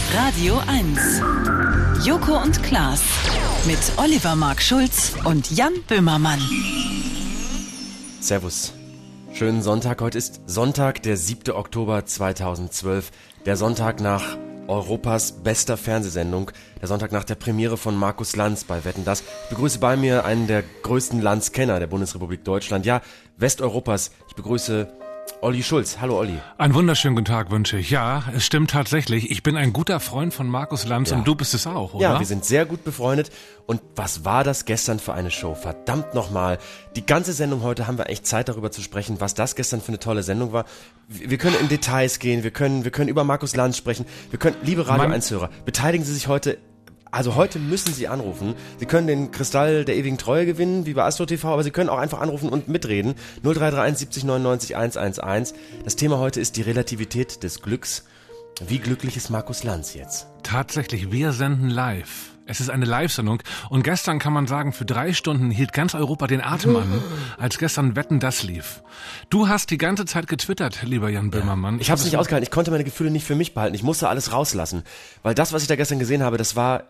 Radio 1. Joko und Klaas. Mit Oliver Mark-Schulz und Jan Böhmermann. Servus. Schönen Sonntag. Heute ist Sonntag, der 7. Oktober 2012. Der Sonntag nach Europas bester Fernsehsendung. Der Sonntag nach der Premiere von Markus Lanz bei Wetten, dass. Ich begrüße bei mir einen der größten Lanz-Kenner der Bundesrepublik Deutschland. Ja, Westeuropas. Ich begrüße Olli Schulz. Hallo Olli. Einen wunderschönen guten Tag wünsche ich. Ja, es stimmt tatsächlich. Ich bin ein guter Freund von Markus Lanz und du bist es auch, oder? Ja, wir sind sehr gut befreundet. Und was war das gestern für eine Show? Verdammt nochmal. Die ganze Sendung heute haben wir echt Zeit darüber zu sprechen, was das gestern für eine tolle Sendung war. Wir können in Details gehen, wir können über Markus Lanz sprechen. Wir können, liebe Radio 1-Hörer, beteiligen Sie sich heute. Also heute müssen Sie anrufen. Sie können den Kristall der ewigen Treue gewinnen, wie bei Astro TV, aber Sie können auch einfach anrufen und mitreden. 0331 70 99 111. Das Thema heute ist die Relativität des Glücks. Wie glücklich ist Markus Lanz jetzt? Tatsächlich, wir senden live. Es ist eine Live-Sendung und gestern kann man sagen, für 3 Stunden hielt ganz Europa den Atem an, als gestern Wetten, das lief. Du hast die ganze Zeit getwittert, lieber Jan Böhmermann. Ich habe es nicht ausgehalten, ich konnte meine Gefühle nicht für mich behalten, ich musste alles rauslassen, weil das, was ich da gestern gesehen habe, das war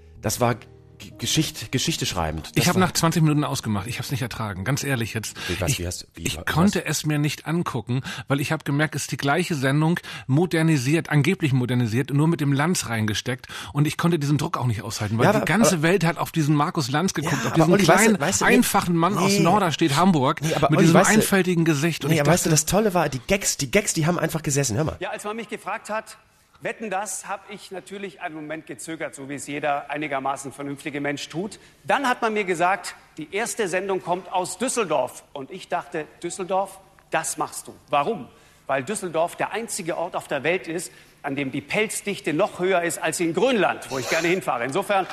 Geschichte schreibend. Ich habe nach 20 Minuten ausgemacht. Ich habe es nicht ertragen. Ganz ehrlich jetzt. Ich konnte es mir nicht angucken, weil ich habe gemerkt, es ist die gleiche Sendung, angeblich modernisiert, nur mit dem Lanz reingesteckt. Und ich konnte diesen Druck auch nicht aushalten, weil die ganze Welt hat auf diesen Markus Lanz geguckt, auf diesen kleinen, einfachen Mann aus Norderstedt, Hamburg, mit diesem einfältigen Gesicht. Und weißt du, das Tolle war, die Gags, die haben einfach gesessen. Hör mal. Ja, als man mich gefragt hat, Wetten, das habe ich natürlich einen Moment gezögert, so wie es jeder einigermaßen vernünftige Mensch tut. Dann hat man mir gesagt, die erste Sendung kommt aus Düsseldorf. Und ich dachte, Düsseldorf, das machst du. Warum? Weil Düsseldorf der einzige Ort auf der Welt ist, an dem die Pelzdichte noch höher ist als in Grönland, wo ich gerne hinfahre. Insofern...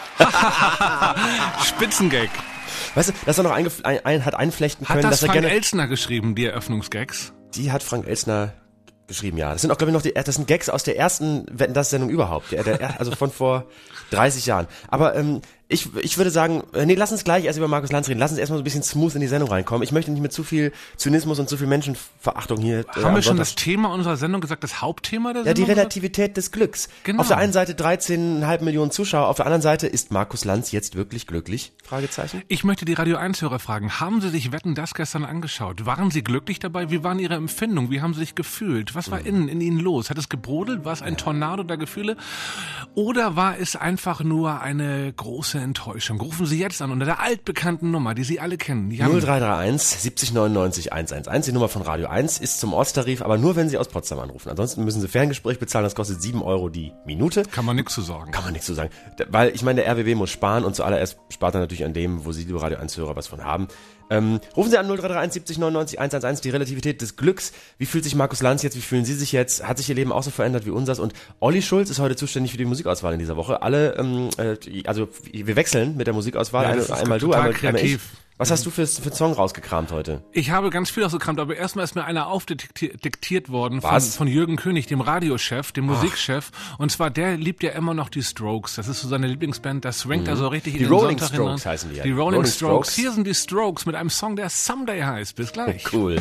Spitzengag. Weißt du, dass er noch hat einflechten können, dass er Frank Elstner geschrieben, die Eröffnungsgags? Die hat Frank Elstner geschrieben, ja. Das sind auch, glaube ich, das sind Gags aus der ersten Wetten, das Sendung überhaupt. Also von vor 30 Jahren. Aber ich würde sagen, lass uns gleich erst über Markus Lanz reden. Lass uns erstmal so ein bisschen smooth in die Sendung reinkommen. Ich möchte nicht mit zu viel Zynismus und zu viel Menschenverachtung hier. Haben wir schon das Thema unserer Sendung gesagt, das Hauptthema der Sendung? Ja, die Relativität des Glücks. Genau. Auf der einen Seite 13,5 Millionen Zuschauer, auf der anderen Seite ist Markus Lanz jetzt wirklich glücklich? Fragezeichen. Ich möchte die Radio 1-Hörer fragen, haben Sie sich Wetten, das gestern angeschaut? Waren Sie glücklich dabei? Wie waren Ihre Empfindungen? Wie haben Sie sich gefühlt? Was war in Ihnen los? Hat es gebrodelt? War es ein Tornado der Gefühle? Oder war es einfach nur eine große Enttäuschung? Rufen Sie jetzt an unter der altbekannten Nummer, die Sie alle kennen. 0331 70 99 111. Die Nummer von Radio 1 ist zum Ortstarif, aber nur, wenn Sie aus Potsdam anrufen. Ansonsten müssen Sie Ferngespräch bezahlen, das kostet 7 € die Minute. Kann man nichts zu sagen. Weil ich meine, der RBB muss sparen und zuallererst spart er natürlich an dem, wo Sie, liebe Radio 1-Hörer, was von haben. Rufen Sie an 0331 70 99 111, die Relativität des Glücks. Wie fühlt sich Markus Lanz jetzt? Wie fühlen Sie sich jetzt? Hat sich Ihr Leben auch so verändert wie unseres? Und Olli Schulz ist heute zuständig für die Musikauswahl in dieser Woche. Also wir wechseln mit der Musikauswahl. Ja, einmal du, einmal ich. Kreativ. Was hast du für Song rausgekramt heute? Ich habe ganz viel rausgekramt, aber erstmal ist mir einer aufdiktiert worden von Jürgen König, dem Radiochef, dem Musikchef. Und zwar, der liebt ja immer noch die Strokes. Das ist so seine Lieblingsband, das swingt da so richtig in den Rolling Sonntag Strokes hinein. heißen die ja. Die Rolling Strokes. Hier sind die Strokes mit einem Song, der Someday heißt. Bis gleich. Cool.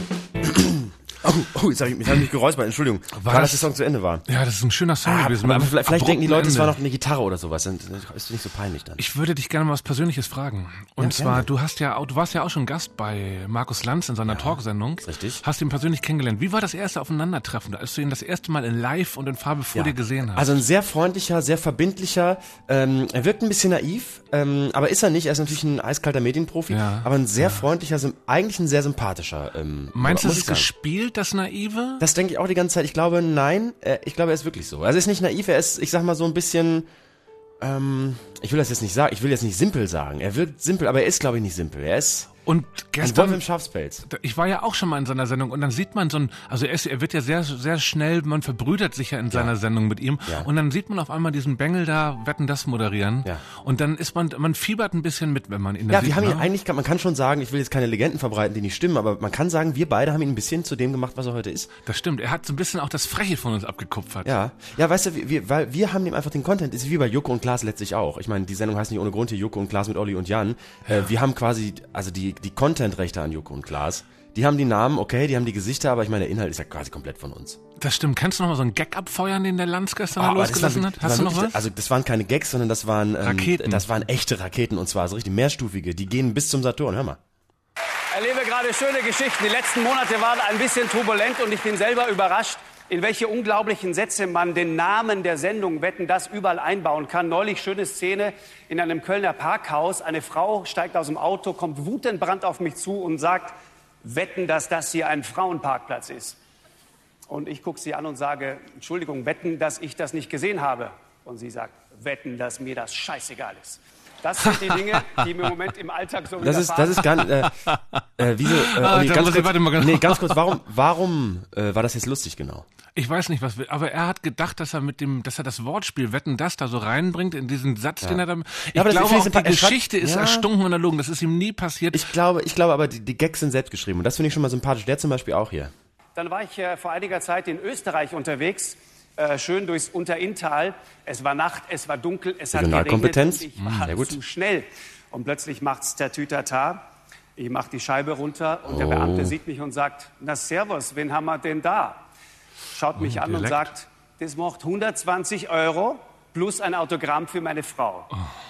Jetzt habe ich mich geräuspert, Entschuldigung. Gerade dass der Song zu Ende war. Ja, das ist ein schöner Song gewesen. Aber vielleicht denken die Leute, es war noch eine Gitarre oder sowas. Dann ist nicht so peinlich dann. Ich würde dich gerne mal was Persönliches fragen. Und zwar, du warst ja auch schon Gast bei Markus Lanz in seiner Talksendung. Richtig. Hast ihn persönlich kennengelernt. Wie war das erste Aufeinandertreffen, als du ihn das erste Mal in Live und in Farbe vor dir gesehen hast? Also ein sehr freundlicher, sehr verbindlicher, er wirkt ein bisschen naiv, aber ist er nicht. Er ist natürlich ein eiskalter Medienprofi, aber ein sehr freundlicher, eigentlich ein sehr sympathischer. Meinst du, es ist gespielt, das Naive? Das denke ich auch die ganze Zeit. Ich glaube, nein. Ich glaube, er ist wirklich so. Also er ist nicht naiv, er ist, ich sag mal, so ein bisschen, ich will das jetzt nicht sagen, ich will jetzt nicht simpel sagen. Er wirkt simpel, aber er ist, glaube ich, nicht simpel. Er ist und gestern, ein Wolf im Schafspelz. Ich war ja auch schon mal in seiner Sendung und dann sieht man er wird ja sehr, sehr schnell, man verbrüdert sich ja in seiner Sendung mit ihm und dann sieht man auf einmal diesen Bengel da, Wetten, das moderieren und dann ist man fiebert ein bisschen mit, wenn man ihn da sieht. Ja, wir haben ihn eigentlich, man kann schon sagen, ich will jetzt keine Legenden verbreiten, die nicht stimmen, aber man kann sagen, wir beide haben ihn ein bisschen zu dem gemacht, was er heute ist. Das stimmt, er hat so ein bisschen auch das Freche von uns abgekupfert. Ja, weißt du, weil wir haben ihm einfach den Content, ist wie bei Joko und Klaas letztlich auch. Ich meine, die Sendung heißt nicht ohne Grund hier Joko und Klaas mit Olli und Jan. Wir haben quasi, also die Content-Rechte an Joko und Klaas, Die haben die Namen, okay, die haben die Gesichter, aber ich meine, der Inhalt ist ja quasi komplett von uns. Das stimmt. Kannst du noch mal so einen Gag abfeuern, den der Lanz gestern losgelassen hat? Hast du noch was? Also das waren keine Gags, sondern das waren Raketen. Das waren echte Raketen und zwar so richtig mehrstufige. Die gehen bis zum Saturn. Hör mal. Ich erlebe gerade schöne Geschichten. Die letzten Monate waren ein bisschen turbulent und ich bin selber überrascht, in welche unglaublichen Sätze man den Namen der Sendung Wetten, das überall einbauen kann. Neulich schöne Szene in einem Kölner Parkhaus. Eine Frau steigt aus dem Auto, kommt wutentbrannt auf mich zu und sagt, wetten, dass das hier ein Frauenparkplatz ist. Und ich gucke sie an und sage, Entschuldigung, wetten, dass ich das nicht gesehen habe. Und sie sagt, wetten, dass mir das scheißegal ist. Das sind die Dinge, die mir im Moment im Alltag so widerfahren. Das ist ganz, wieso, ganz kurz, warum war das jetzt lustig genau? Ich weiß nicht, aber er hat gedacht, dass er das Wortspiel Wetten, das da so reinbringt in diesen Satz, den er da, ich glaube auch, die Geschichte ist erstunken und erlogen, das ist ihm nie passiert. Ich glaube aber, die Gags sind selbst geschrieben und das finde ich schon mal sympathisch, der zum Beispiel auch hier. Dann war ich vor einiger Zeit in Österreich unterwegs, schön durchs Unterinntal. Es war Nacht, es war dunkel, es hat geregnet und ich war zu schnell. Und plötzlich macht's Tatütata. Ich mach die Scheibe runter und der Beamte sieht mich und sagt, na servus, wen haben wir denn da? Schaut mich an und sagt, das macht 120 € plus ein Autogramm für meine Frau.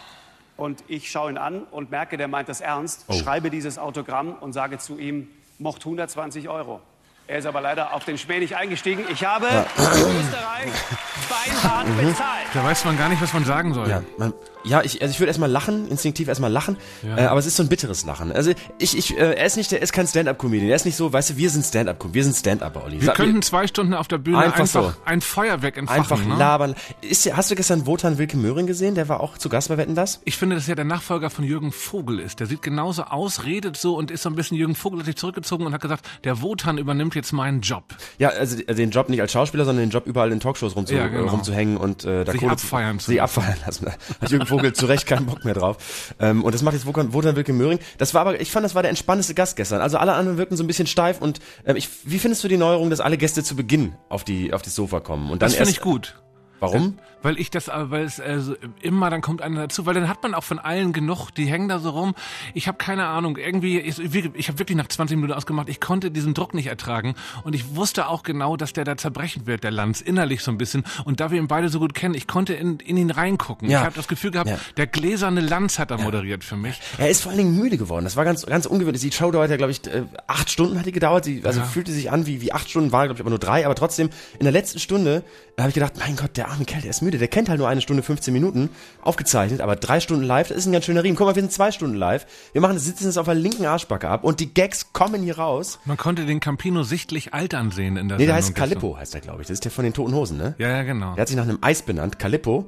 Und ich schaue ihn an und merke, der meint das ernst, schreibe dieses Autogramm und sage zu ihm, macht 120 €. Er ist aber leider auf den Schmäh nicht eingestiegen. Ich habe in Österreich beinhart bezahlt. Da weiß man gar nicht, was man sagen soll. Ich würde erstmal lachen, instinktiv erstmal lachen, aber es ist so ein bitteres Lachen. Also er ist kein Stand-Up-Comedian, er ist nicht so, weißt du, wir sind Stand-Up-Comedian, wir sind Stand-Upper, Olli. Wir könnten 2 Stunden auf der Bühne einfach ein Feuerwerk entfachen. Einfach labern. Hast du gestern Wotan Wilke Möhring gesehen? Der war auch zu Gast bei Wetten, das? Ich finde, dass er der Nachfolger von Jürgen Vogel ist. Der sieht genauso aus, redet so und ist so ein bisschen Jürgen Vogel, hat sich zurückgezogen und hat gesagt, der Wotan übernimmt jetzt meinen Job. Ja, also den Job nicht als Schauspieler, sondern den Job überall in Talkshows rumzuhängen und da sich abfeiern lassen. Hat Jürgen Vogel zu Recht keinen Bock mehr drauf. Und das macht jetzt Wotan Wilke Möhring. Ich fand, das war der entspannteste Gast gestern. Also alle anderen wirkten so ein bisschen steif und wie findest du die Neuerung, dass alle Gäste zu Beginn auf das Sofa kommen und dann das finde ich gut. Warum? Weil es immer, dann kommt einer dazu, weil dann hat man auch von allen genug, die hängen da so rum. Ich habe keine Ahnung, ich habe wirklich nach 20 Minuten ausgemacht, ich konnte diesen Druck nicht ertragen und ich wusste auch genau, dass der da zerbrechen wird, der Lanz, innerlich so ein bisschen. Und da wir ihn beide so gut kennen, ich konnte in ihn reingucken. Ja. Ich habe das Gefühl gehabt, der gläserne Lanz hat da moderiert für mich. Er ist vor allen Dingen müde geworden, das war ganz, ganz ungewöhnlich. Die Show dauert ja, glaube ich, 8 Stunden hat die gedauert, fühlte sich an wie 8 Stunden, war glaube ich aber nur 3, aber trotzdem, in der letzten Stunde habe ich gedacht, mein Gott, der arme Kerl, der ist müde, der kennt halt nur 1 Stunde 15 Minuten aufgezeichnet, aber 3 Stunden live, das ist ein ganz schöner Riemen. Guck mal, wir sind 2 Stunden live, sitzen jetzt auf der linken Arschbacke ab und die Gags kommen hier raus. Man konnte den Campino sichtlich altern sehen in der Sendung. Der heißt Calippo, heißt der, glaube ich, das ist der von den Toten Hosen, ne? Ja, genau. Der hat sich nach einem Eis benannt, Calippo.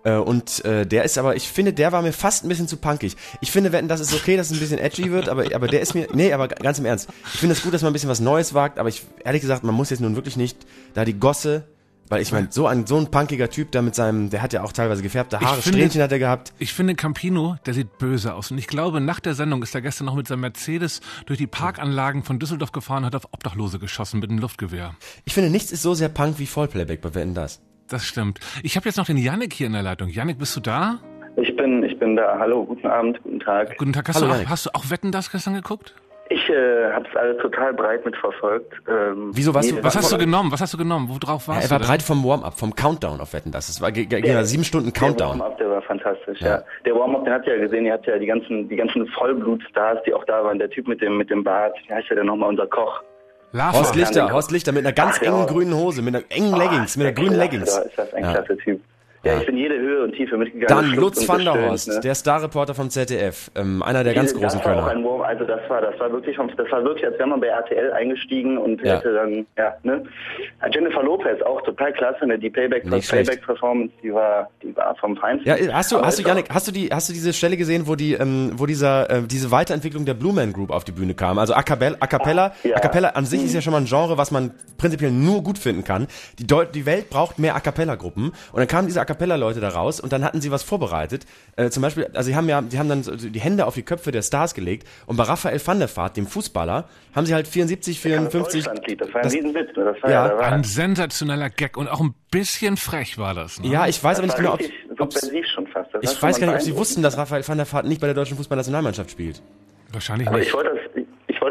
Der ist aber, ich finde, der war mir fast ein bisschen zu punkig. Ich finde, Wetten, das ist okay, dass es ein bisschen edgy wird, aber der ist mir, aber ganz im Ernst. Ich finde es gut, dass man ein bisschen was Neues wagt, aber ehrlich gesagt, man muss jetzt nun wirklich nicht da die Gosse. Weil ich meine, so ein punkiger Typ da der hat ja auch teilweise gefärbte Haare, Strähnchen hat er gehabt. Ich finde Campino, der sieht böse aus. Und ich glaube, nach der Sendung ist er gestern noch mit seinem Mercedes durch die Parkanlagen von Düsseldorf gefahren und hat auf Obdachlose geschossen mit einem Luftgewehr. Ich finde, nichts ist so sehr Punk wie Vollplayback bei Wetten, das. Das stimmt. Ich habe jetzt noch den Yannick hier in der Leitung. Yannick, bist du da? Ich bin da. Hallo, guten Abend, guten Tag. Guten Tag. Hast du auch Wetten, das gestern geguckt? Ich habe es alles total breit mitverfolgt. Wieso warst du? Was hast du genommen? Worauf warst du? Er war breit vom Warm-Up, vom Countdown auf Wetten, das. Es war 7 Stunden Countdown. Der Warm-Up, der war fantastisch, ja. Der Warm-Up, den hat ja gesehen, ihr habt ja die ganzen Vollblutstars, die auch da waren. Der Typ mit dem Bart, wie heißt der denn nochmal, unser Koch? Horst Lichter mit einer ganz engen grünen Hose, mit einer engen Leggings, mit einer grünen Leggings. Ist das ein klasse Typ. Ja, ich bin jede Höhe und Tiefe mitgegangen. Dann Lutz van der Horst, der Starreporter vom ZDF, einer der ganz großen Kölner. Also das war wirklich, als wäre man bei RTL eingestiegen und hätte dann, Jennifer Lopez auch total klasse, ne? Die Playback-Performance, die war vom Feinsten. Ja, hast du Yannick, hast du diese Stelle gesehen, wo diese Weiterentwicklung der Blue Man Group auf die Bühne kam? Also A Cappella an sich ist ja schon mal ein Genre, was man prinzipiell nur gut finden kann. Die Welt braucht mehr A Cappella-Gruppen und dann kamen diese A Cappella-Leute da raus und dann hatten sie was vorbereitet. Zum Beispiel, also die haben dann so die Hände auf die Köpfe der Stars gelegt und bei Raphael van der Vaart, dem Fußballer, haben sie halt 74, 54... Das war ein Riesenwitz. Das war ein sensationeller Gag und auch ein bisschen frech war das. Ne? Ja, ich weiß aber nicht genau, schon fast. Ich weiß gar nicht, ob sie wussten, dass Raphael van der Vaart nicht bei der deutschen Fußballnationalmannschaft spielt. Wahrscheinlich aber nicht. Ich wollte das gerade nochmal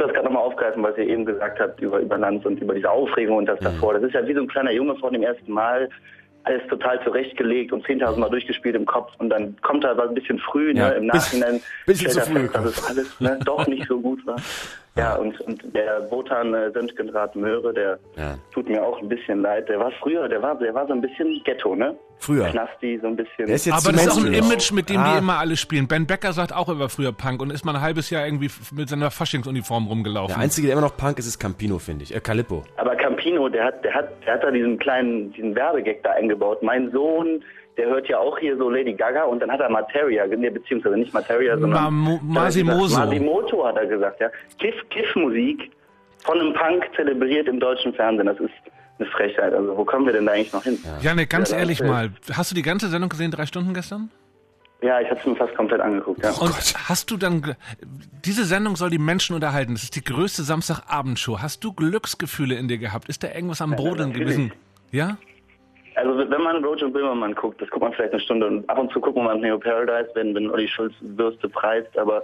aufgreifen, was ihr eben gesagt habt über Lanz und über diese Aufregung und das davor. Das ist ja wie so ein kleiner Junge vor dem ersten Mal, alles total zurechtgelegt und 10.000 Mal durchgespielt im Kopf und dann kommt er aber ein bisschen früh, ne, im Nachhinein stellt er fest, dass es alles doch nicht so gut war. Ja, und der Wotan Söntgenrath Möhre, der tut mir auch ein bisschen leid. Der war so ein bisschen Ghetto, ne? Früher. Knasti, so ein bisschen. Der ist jetzt aber das ist auch ein Image, mit dem die immer alle spielen. Ben Becker sagt auch, er war früher Punk und ist mal ein halbes Jahr irgendwie mit seiner Faschingsuniform rumgelaufen. Der Einzige, der immer noch Punk ist, ist Campino, finde ich. Calippo. Aber Campino, der hat da diesen Werbegag da eingebaut. Mein Sohn, der hört ja auch hier so Lady Gaga und dann hat er Materia, beziehungsweise nicht Materia, sondern Masimoto hat er gesagt, ja. Kiff-Musik von einem Punk zelebriert im deutschen Fernsehen, das ist eine Frechheit. Also wo kommen wir denn da eigentlich noch hin? Janik, ganz ehrlich mal, hast du die ganze Sendung gesehen, 3 Stunden gestern? Ja, ich habe es mir fast komplett angeguckt, ja. Und hast du dann, diese Sendung soll die Menschen unterhalten, das ist die größte Samstagabendshow. Hast du Glücksgefühle in dir gehabt? Ist da irgendwas am Brodeln gewesen? Ja? Also wenn man Roger und Böhmermann guckt, das guckt man vielleicht eine Stunde und ab und zu gucken wir mal Neo Paradise, wenn Olli Schulz Würste preist, aber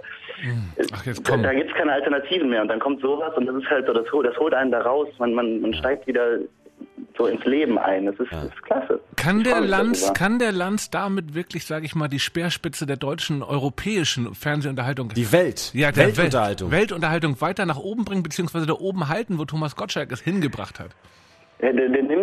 da gibt's keine Alternativen mehr und dann kommt sowas und das ist halt so, das holt einen da raus, man steigt wieder so ins Leben ein, das ist klasse. Kann der Lanz damit wirklich, sage ich mal, die Speerspitze der deutschen, europäischen Fernsehunterhaltung, die Weltunterhaltung weiter nach oben bringen, beziehungsweise da oben halten, wo Thomas Gottschalk es hingebracht hat? Der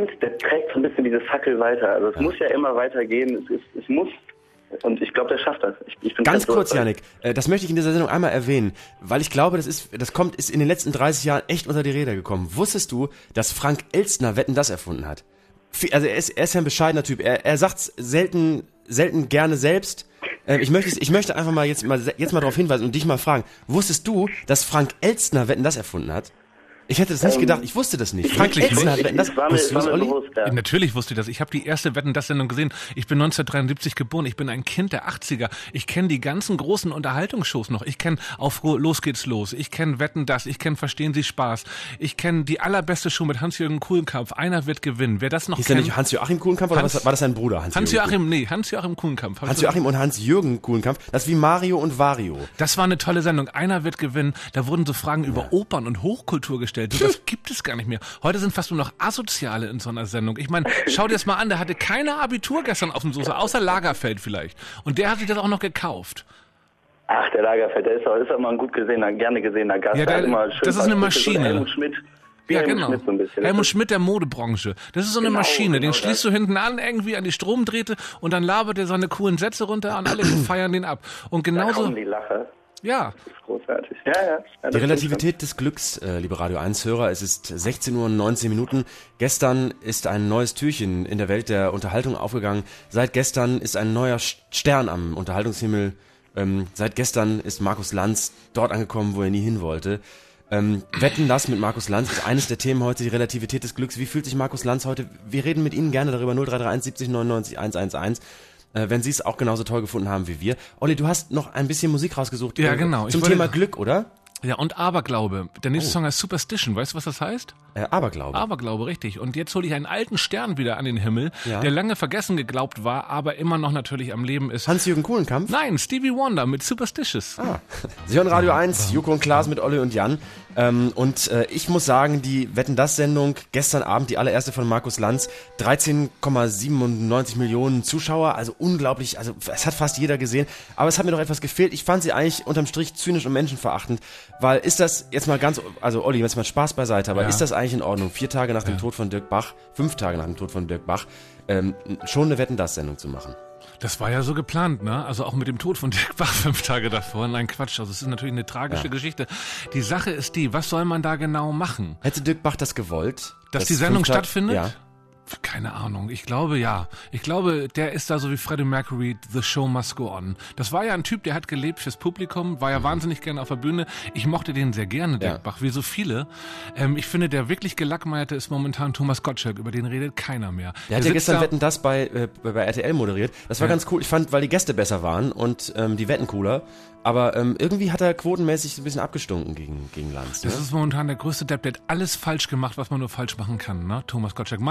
trägt so ein bisschen diese Fackel weiter. Also es muss ja immer weitergehen. Es muss. Und ich glaube, der schafft das. Ich bin ganz kurz, Janik, das möchte ich in dieser Sendung einmal erwähnen, weil ich glaube, das ist in den letzten 30 Jahren echt unter die Räder gekommen. Wusstest du, dass Frank Elstner Wetten, das erfunden hat? Also er ist ja ein bescheidener Typ. Er sagt's selten gerne selbst. Ich möchte einfach mal jetzt mal darauf hinweisen und dich mal fragen. Wusstest du, dass Frank Elstner Wetten, das erfunden hat? Ich hätte das nicht gedacht, ich wusste das nicht. Frank Elstner hat Wetten, das. Wusstest du das, Olli? Ja, natürlich wusste ich das. Ich habe die erste Wetten, das Sendung gesehen. Ich bin 1973 geboren. Ich bin ein Kind der 80er. Ich kenne die ganzen großen Unterhaltungsshows noch. Ich kenne Auf Los geht's los. Ich kenne Wetten, das. Ich kenne Verstehen Sie Spaß. Ich kenne die allerbeste Show mit Hans-Jürgen Kuhlenkampf. Einer wird gewinnen. Wer das noch kennt. Ist ja nicht Hans-Joachim Kuhlenkampf oder war das sein Bruder? Hans-Joachim Kuhlenkampf. Hans-Joachim und Hans-Jürgen Kuhlenkampf. Das ist wie Mario und Vario. Das war eine tolle Sendung. Einer wird gewinnen. Da wurden so Fragen über Opern und Hochkultur gestellt. Das gibt es gar nicht mehr. Heute sind fast nur noch Asoziale in so einer Sendung. Ich meine, schau dir das mal an, der hatte keine Abitur gestern auf dem Soße, außer Lagerfeld vielleicht. Und der hat sich das auch noch gekauft. Ach, der Lagerfeld, der ist auch immer ein gerne gesehener Gast. Ja, das ist eine Maschine. Helmut Schmidt. Ja, genau. Helmut Schmidt der Modebranche. Das ist so eine Maschine. Den schließt du hinten an, irgendwie an die Stromdrähte und dann labert er seine coolen Sätze runter und alle feiern den ab. Und genauso. Da kommen die Lacher. Ja. Das ist großartig. Ja, die Relativität des Glücks, liebe Radio 1-Hörer, es ist 16 Uhr und 19 Minuten. Gestern ist ein neues Türchen in der Welt der Unterhaltung aufgegangen. Seit gestern ist ein neuer Stern am Unterhaltungshimmel. Seit gestern ist Markus Lanz dort angekommen, wo er nie hin wollte. Wetten, das mit Markus Lanz ist eines der Themen heute, die Relativität des Glücks. Wie fühlt sich Markus Lanz heute? Wir reden mit Ihnen gerne darüber. 0331 70 99 111. Wenn Sie es auch genauso toll gefunden haben wie wir. Olli, du hast noch ein bisschen Musik rausgesucht. Ja, genau. Zum Thema Glück, oder? Ja, und Aberglaube. Der nächste Song heißt Superstition. Weißt du, was das heißt? Aberglaube. Aberglaube, richtig. Und jetzt hole ich einen alten Stern wieder an den Himmel, der lange vergessen geglaubt war, aber immer noch natürlich am Leben ist. Hans-Jürgen Kuhlenkampf? Nein, Stevie Wonder mit Superstitious. Sie hören Radio 1, Joko und Klaas mit Olli und Jan. Ich muss sagen, die Wetten, das Sendung, gestern Abend die allererste von Markus Lanz, 13,97 Millionen Zuschauer, also unglaublich, also es hat fast jeder gesehen, aber es hat mir doch etwas gefehlt. Ich fand sie eigentlich unterm Strich zynisch und menschenverachtend, weil ist das jetzt mal also Olli, jetzt mal Spaß beiseite, aber ist das eigentlich in Ordnung, 4 Tage nach dem Tod von Dirk Bach, 5 Tage nach dem Tod von Dirk Bach, schon eine Wetten, das Sendung zu machen? Das war ja so geplant, ne? Also auch mit dem Tod von Dirk Bach 5 Tage davor. Nein, Quatsch. Also es ist natürlich eine tragische Geschichte. Die Sache ist die, was soll man da genau machen? Hätte Dirk Bach das gewollt? Dass die Sendung stattfindet? Ja. Keine Ahnung. Ich glaube, ja. Ich glaube, der ist da so wie Freddie Mercury, the show must go on. Das war ja ein Typ, der hat gelebt fürs Publikum, war ja wahnsinnig gerne auf der Bühne. Ich mochte den sehr gerne, Dirk Bach, wie so viele. Ich finde, der wirklich Gelackmeierte ist momentan Thomas Gottschalk, über den redet keiner mehr. Der hat ja gestern Wetten, das bei RTL moderiert. Das war ganz cool. Ich fand, weil die Gäste besser waren und die Wetten cooler. Aber irgendwie hat er quotenmäßig ein bisschen abgestunken gegen Lanz. Das ist momentan der größte Depp, der hat alles falsch gemacht, was man nur falsch machen kann, ne? Thomas Gottschalk. Meiner Meinung nach.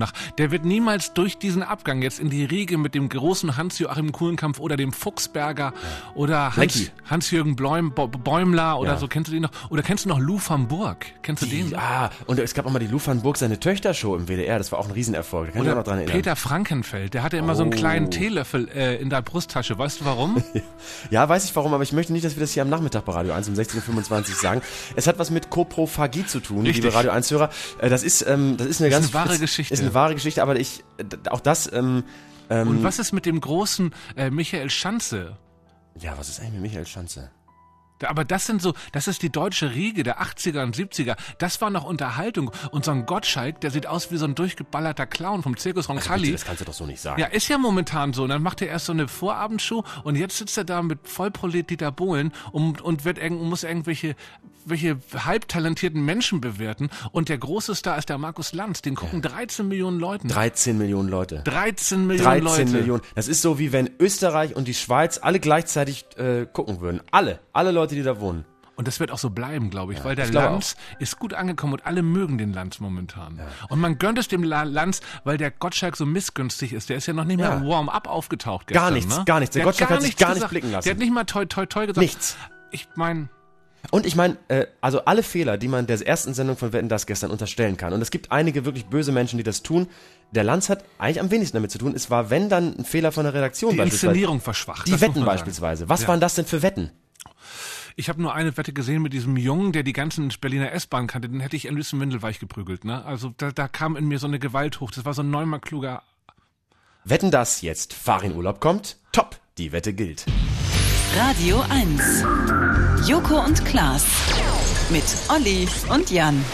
nach. Der wird niemals durch diesen Abgang jetzt in die Riege mit dem großen Hans-Joachim Kulenkampf oder dem Fuchsberger oder Hans-Jürgen Bäumler oder so. Kennst du den noch? Oder kennst du noch Lou van Burg? Kennst du den? Ja, und es gab auch mal die Lou van Burg, seine Töchter-Show im WDR. Das war auch ein Riesenerfolg. Da kann ich mich noch dran erinnern. Peter Frankenfeld, der hatte immer so einen kleinen Teelöffel in der Brusttasche. Weißt du warum? Ja, weiß ich warum, aber ich möchte nicht, dass wir das hier am Nachmittag bei Radio 1 um 16.25 Uhr sagen. Es hat was mit Koprophagie zu tun, Richtig. liebe Radio 1-Hörer. Das ist eine wahre Geschichte. Ist eine wahre Geschichte, aber auch das... Und was ist mit dem großen Michael Schanze? Ja, was ist eigentlich mit Michael Schanze? Aber das ist die deutsche Riege der 80er und 70er. Das war noch Unterhaltung. Und so ein Gottschalk, der sieht aus wie so ein durchgeballerter Clown vom Zirkus Roncalli. Das kannst du doch so nicht sagen. Ja, ist ja momentan so. Und dann macht er erst so eine Vorabendshow und jetzt sitzt er da mit Vollprolet Dieter Bohlen und muss irgendwelche halbtalentierten Menschen bewerten. Und der große Star ist der Markus Lanz. Den gucken 13 Millionen Leute. 13 Millionen Leute. 13 Millionen Leute. 13 Millionen. Das ist so, wie wenn Österreich und die Schweiz alle gleichzeitig gucken würden. Alle Leute, die da wohnen. Und das wird auch so bleiben, glaube ich, weil der Lanz ist gut angekommen und alle mögen den Lanz momentan. Ja. Und man gönnt es dem Lanz, weil der Gottschalk so missgünstig ist. Der ist ja noch nicht mehr Warm-up aufgetaucht gestern. Gar nichts. Der Gottschalk hat sich gar nicht blicken lassen. Der hat nicht mal toi gesagt. Nichts. Ich meine... Und ich meine, also alle Fehler, die man der ersten Sendung von Wetten, dass gestern unterstellen kann. Und es gibt einige wirklich böse Menschen, die das tun. Der Lanz hat eigentlich am wenigsten damit zu tun. Es war, wenn dann ein Fehler von der Redaktion beispielsweise. Die Inszenierung verschwacht. Die Wetten beispielsweise. Was waren das denn für Wetten? Ich habe nur eine Wette gesehen mit diesem Jungen, der die ganzen Berliner S-Bahn kannte. Den hätte ich am liebsten windelweich geprügelt. Ne? Also da kam in mir so eine Gewalt hoch. Das war so ein neunmal kluger... Wetten, dass jetzt Farin Urlaub kommt? Top, die Wette gilt. Radio 1. Joko und Klaas. Mit Olli und Jan.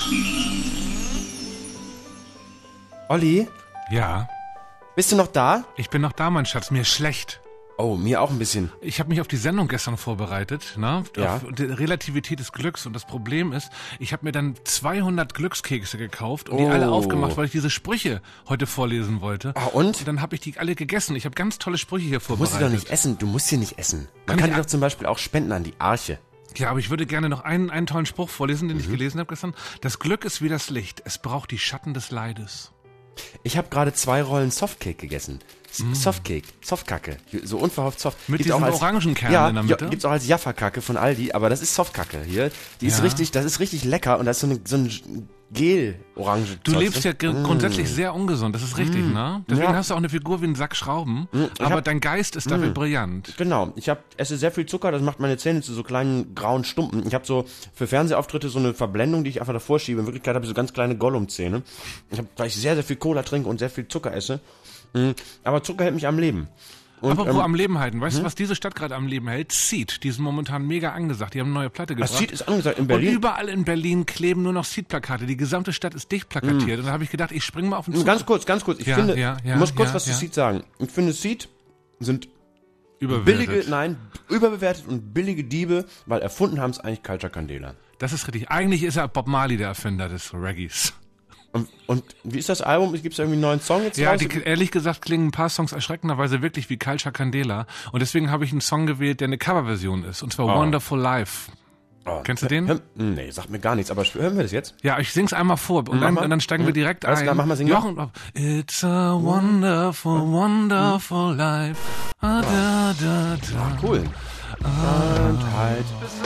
Olli? Ja? Bist du noch da? Ich bin noch da, mein Schatz. Mir ist schlecht. Oh, mir auch ein bisschen. Ich habe mich auf die Sendung gestern vorbereitet, ne? Ja. Auf die Relativität des Glücks. Und das Problem ist, ich habe mir dann 200 Glückskekse gekauft und die alle aufgemacht, weil ich diese Sprüche heute vorlesen wollte. Ah, und? Dann habe ich die alle gegessen. Ich habe ganz tolle Sprüche hier vorbereitet. Du musst sie nicht essen. Man kann die doch zum Beispiel auch spenden an die Arche. Ja, aber ich würde gerne noch einen tollen Spruch vorlesen, den ich gelesen habe gestern. Das Glück ist wie das Licht. Es braucht die Schatten des Leides. Ich habe gerade 2 Rollen Softcake gegessen. Softcake, Softkacke, so unverhofft soft. Mit diesem Orangenkern in der Mitte? Ja, gibt's auch als Jaffa-Kacke von Aldi, aber das ist Softkacke hier. Das ist richtig lecker und da ist so ein Gel-Orange. Du lebst ja grundsätzlich sehr ungesund, das ist richtig, ne? Deswegen hast du auch eine Figur wie ein Sack Schrauben, aber dein Geist ist dafür brillant. Genau, ich esse sehr viel Zucker, das macht meine Zähne zu so kleinen grauen Stumpen. Ich habe so für Fernsehauftritte so eine Verblendung, die ich einfach davor schiebe. In Wirklichkeit habe ich so ganz kleine Gollum-Zähne. Weil ich sehr, sehr viel Cola trinke und sehr viel Zucker esse. Aber Zucker hält mich am Leben. Und, aber wo am Leben halten? Weißt du, was diese Stadt gerade am Leben hält? Seed. Die sind momentan mega angesagt. Die haben eine neue Platte gebracht. Seed ist angesagt in Berlin. Und überall in Berlin kleben nur noch Seed-Plakate. Die gesamte Stadt ist dicht plakatiert. Und da habe ich gedacht, ich springe mal auf den Zug. Ganz kurz. Ich muss kurz was zu Seed sagen. Ich finde, Seed sind überbewertet und billige Diebe, weil erfunden haben es eigentlich Culture Candela. Das ist richtig. Eigentlich ist ja Bob Marley der Erfinder des Reggaes. Und wie ist das Album? Gibt es irgendwie einen neuen Song jetzt raus? Ja, ehrlich gesagt klingen ein paar Songs erschreckenderweise wirklich wie Culture Candela. Und deswegen habe ich einen Song gewählt, der eine Coverversion ist. Und zwar Wonderful Life. Kennst du den? Nee, sagt mir gar nichts. Aber hören wir das jetzt? Ja, ich sing's einmal vor. Und dann steigen wir direkt ein. Klar, mach mal singen. Jochen, It's a wonderful, wonderful life. Cool. Und halt.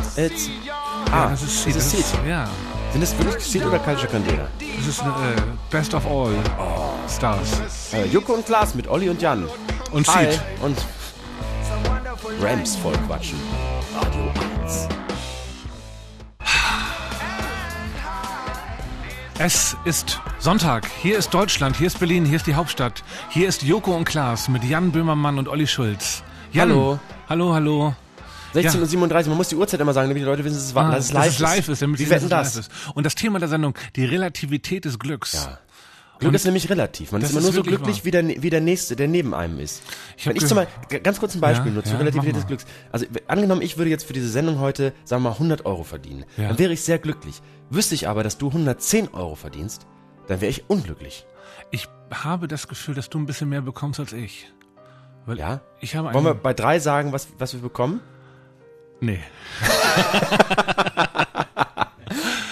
Das ist Seed. Ja. Sind das wirklich Seed oder Culture Candela? Das ist Best of All Stars. Joko und Klaas mit Olli und Jan. Und Seed. Und Rams voll quatschen. Radio 1. Es ist Sonntag. Hier ist Deutschland, hier ist Berlin, hier ist die Hauptstadt. Hier ist Joko und Klaas mit Jan Böhmermann und Olli Schulz. Jan, hallo. 16:37 Uhr, man muss die Uhrzeit immer sagen, damit die Leute wissen, dass es live ist. Damit Wie wetten das? Ist. Und das Thema der Sendung, die Relativität des Glücks. Ja. Glück ist nämlich relativ. Man ist immer nur so glücklich, wie der Nächste, der neben einem ist. Ganz kurz ein Beispiel zur Relativität des Glücks. Also angenommen, ich würde jetzt für diese Sendung heute, sagen wir mal, 100 Euro verdienen. Ja. Dann wäre ich sehr glücklich. Wüsste ich aber, dass du 110 Euro verdienst, dann wäre ich unglücklich. Ich habe das Gefühl, dass du ein bisschen mehr bekommst als ich. Weil ja? Wollen wir bei 3 sagen, was wir bekommen? Nee.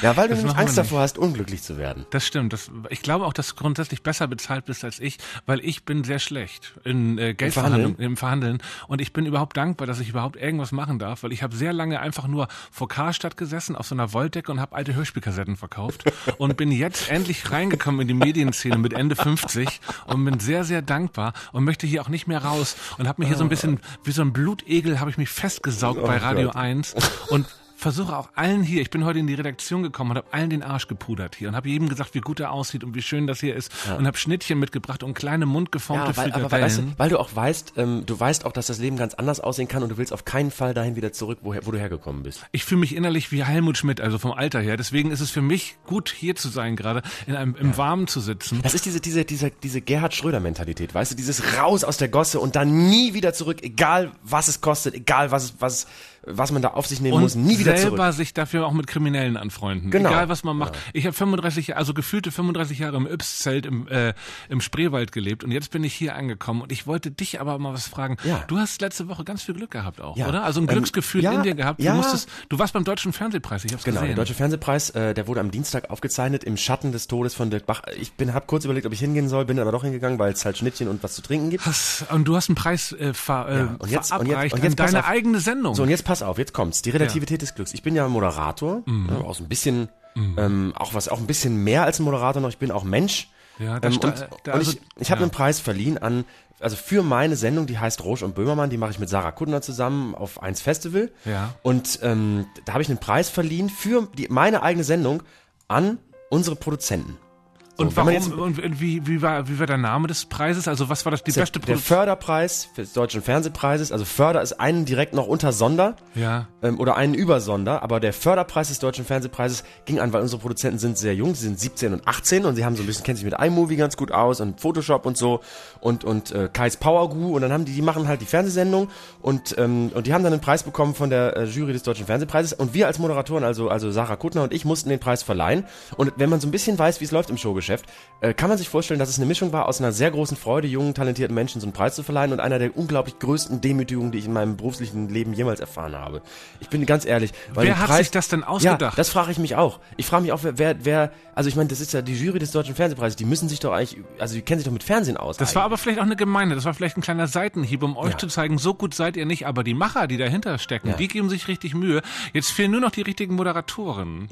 Ja, weil du nämlich Angst davor hast, unglücklich zu werden. Das stimmt. Ich glaube auch, dass du grundsätzlich besser bezahlt bist als ich, weil ich bin sehr schlecht in Geldverhandlungen, im Verhandeln. Und ich bin überhaupt dankbar, dass ich überhaupt irgendwas machen darf, weil ich habe sehr lange einfach nur vor Karstadt gesessen auf so einer Voltdecke und habe alte Hörspielkassetten verkauft und bin jetzt endlich reingekommen in die Medienszene mit Ende 50 und bin sehr, sehr dankbar und möchte hier auch nicht mehr raus und habe mich hier so ein bisschen wie so ein Blutegel habe ich mich festgesaugt bei Radio 1 und versuche auch allen hier, ich bin heute in die Redaktion gekommen und habe allen den Arsch gepudert hier und habe jedem gesagt, wie gut er aussieht und wie schön das hier ist und habe Schnittchen mitgebracht und kleine mundgeformte Frikadellen. Weil du auch weißt, du weißt auch, dass das Leben ganz anders aussehen kann und du willst auf keinen Fall dahin wieder zurück, wo du hergekommen bist. Ich fühle mich innerlich wie Helmut Schmidt, also vom Alter her. Deswegen ist es für mich gut, hier zu sein gerade, im Warmen zu sitzen. Das ist diese Gerhard Schröder-Mentalität, weißt du, dieses raus aus der Gosse und dann nie wieder zurück, egal was es kostet, egal was man da auf sich nehmen muss, nie wieder zurück. Und selber sich dafür auch mit Kriminellen anfreunden. Genau. Egal, was man macht. Ja. Ich habe gefühlte 35 Jahre im Yps-Zelt im Spreewald gelebt und jetzt bin ich hier angekommen und ich wollte dich aber mal was fragen. Ja. Du hast letzte Woche ganz viel Glück gehabt auch, oder? Also ein Glücksgefühl in dir gehabt. Du warst beim Deutschen Fernsehpreis, ich hab's gesehen. Genau, der Deutsche Fernsehpreis, der wurde am Dienstag aufgezeichnet im Schatten des Todes von Dirk Bach. Ich habe kurz überlegt, ob ich hingehen soll, bin aber doch hingegangen, weil es halt Schnittchen und was zu trinken gibt. Und du hast einen Preis verabreicht an deine eigene Sendung. So, und jetzt pass auf, jetzt kommt's. Die Relativität des Glücks. Ich bin ja Moderator, auch so ein bisschen, auch ein bisschen mehr als ein Moderator noch. Ich bin auch Mensch. Ja, ich habe einen Preis verliehen also für meine Sendung, die heißt Rosch und Böhmermann, die mache ich mit Sarah Kuttner zusammen auf 1 Festival. Ja. Und da habe ich einen Preis verliehen für meine eigene Sendung an unsere Produzenten. Und warum, und wie war der Name des Preises? Also was war das, die beste Der Förderpreis des Deutschen Fernsehpreises, also Förder ist einen direkt noch unter Sonder oder einen über Sonder, aber der Förderpreis des Deutschen Fernsehpreises ging an, weil unsere Produzenten sind sehr jung, sie sind 17 und 18 und sie haben so ein bisschen, kennen sich mit iMovie ganz gut aus und Photoshop und so und Kai's Power Guru und dann haben die machen halt die Fernsehsendung und die haben dann einen Preis bekommen von der Jury des Deutschen Fernsehpreises und wir als Moderatoren, also Sarah Kuttner und ich, mussten den Preis verleihen und wenn man so ein bisschen weiß, wie es läuft im Showgeschäft, kann man sich vorstellen, dass es eine Mischung war aus einer sehr großen Freude, jungen, talentierten Menschen so einen Preis zu verleihen und einer der unglaublich größten Demütigungen, die ich in meinem beruflichen Leben jemals erfahren habe. Ich bin ganz ehrlich. Wer hat sich das denn ausgedacht? Ja, das frage ich mich auch. Ich frage mich auch, wer, also ich meine, das ist ja die Jury des Deutschen Fernsehpreises, die müssen sich doch eigentlich, also die kennen sich doch mit Fernsehen aus. Das war aber vielleicht auch eine Gemeinde, das war vielleicht ein kleiner Seitenhieb, um euch zu zeigen, so gut seid ihr nicht, aber die Macher, die dahinter stecken, die geben sich richtig Mühe. Jetzt fehlen nur noch die richtigen Moderatoren.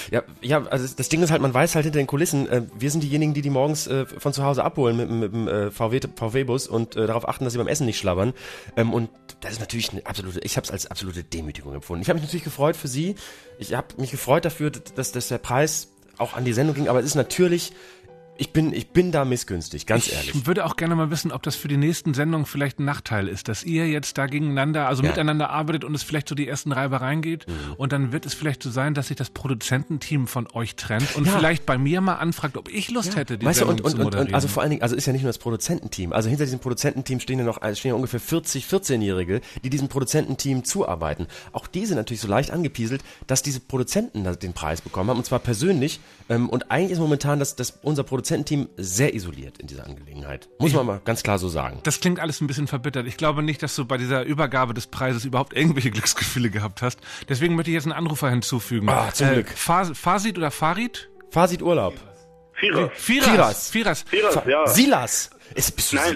Ja, also das Ding ist halt, man weiß halt hinter den Kulissen, wir sind diejenigen, die morgens von zu Hause abholen mit dem VW-Bus und darauf achten, dass sie beim Essen nicht schlabbern. Und das ist natürlich ich habe es als absolute Demütigung empfunden. Ich habe mich natürlich gefreut für sie. Ich habe mich gefreut dafür, dass der Preis auch an die Sendung ging, aber es ist natürlich, ich bin da missgünstig, ganz ehrlich. Ich würde auch gerne mal wissen, ob das für die nächsten Sendungen vielleicht ein Nachteil ist, dass ihr jetzt da gegeneinander, also miteinander arbeitet und es vielleicht so die ersten Reibereien geht und dann wird es vielleicht so sein, dass sich das Produzententeam von euch trennt und vielleicht bei mir mal anfragt, ob ich Lust hätte, die Sendung zu moderieren. Und also vor allen Dingen, also ist ja nicht nur das Produzententeam, also hinter diesem Produzententeam stehen ja ungefähr 40 14-Jährige, die diesem Produzententeam zuarbeiten. Auch die sind natürlich so leicht angepieselt, dass diese Produzenten den Preis bekommen haben und zwar persönlich und eigentlich ist momentan dass unser Produzententeam sehr isoliert in dieser Angelegenheit. Muss man mal ganz klar so sagen. Das klingt alles ein bisschen verbittert. Ich glaube nicht, dass du bei dieser Übergabe des Preises überhaupt irgendwelche Glücksgefühle gehabt hast. Deswegen möchte ich jetzt einen Anrufer hinzufügen. Zum Glück. Fasid oder Farid? Fasid Urlaub. Firas, ja. Silas. Ist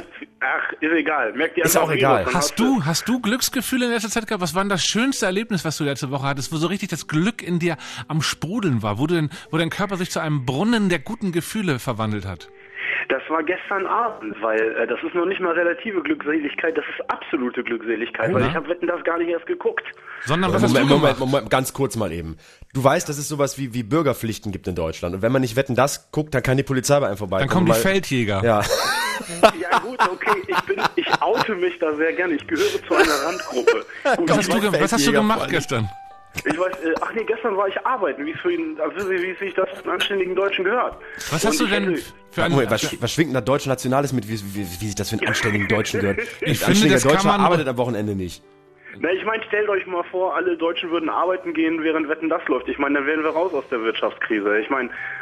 egal. Merkt ihr ist auch egal. Hast du Glücksgefühle in letzter Zeit gehabt? Was war denn das schönste Erlebnis, was du letzte Woche hattest, wo so richtig das Glück in dir am Sprudeln war, wo dein Körper sich zu einem Brunnen der guten Gefühle verwandelt hat? Das war gestern Abend, weil das ist noch nicht mal relative Glückseligkeit, das ist absolute Glückseligkeit, weil ich habe Wetten, das gar nicht erst geguckt. Sondern was hast du gemacht? Moment, ganz kurz mal eben. Du weißt, dass es sowas wie Bürgerpflichten gibt in Deutschland und wenn man nicht Wetten, das guckt, dann kann die Polizei bei einem vorbeikommen. Dann kommen die Feldjäger. Ja. Ja gut, okay, ich oute mich da sehr gerne, ich gehöre zu einer Randgruppe. Was hast du gemacht gestern? Ich weiß, gestern war ich arbeiten, wie es sich das einen anständigen Deutschen gehört. Was hast du denn für einen... Was schwingt denn da Deutsch Nationales mit, wie sich das für einen anständigen Deutschen gehört? Ich finde, das Deutscher kann man arbeitet am Wochenende nicht. Na, ich meine, stellt euch mal vor, alle Deutschen würden arbeiten gehen, während Wetten, das läuft. Ich meine, dann wären wir raus aus der Wirtschaftskrise. Ich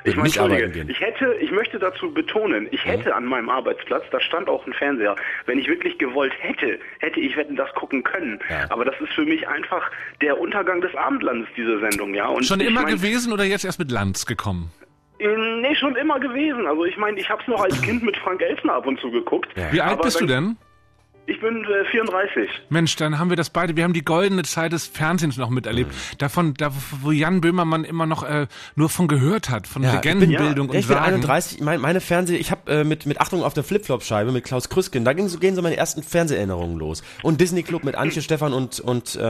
möchte dazu betonen, ich hätte an meinem Arbeitsplatz, da stand auch ein Fernseher, wenn ich wirklich gewollt hätte ich Wetten, das gucken können. Ja. Aber das ist für mich einfach der Untergang des Abendlandes, diese Sendung, ja. Und schon immer gewesen oder jetzt erst mit Lanz gekommen? Nee, schon immer gewesen. Also ich meine, ich habe es noch als Kind mit Frank Elstner ab und zu geguckt. Ja. Wie alt bist du denn? Ich bin 34. Mensch, dann haben wir das beide. Wir haben die goldene Zeit des Fernsehens noch miterlebt. Wo Jan Böhmermann immer noch nur von gehört hat, von Legendenbildung und ich bin 31. Meine ich habe mit Achtung auf der Flipflop-Scheibe mit Klaus Krüsken, da gehen so meine ersten Fernseherinnerungen los. Und Disney Club mit Antje, Stefan und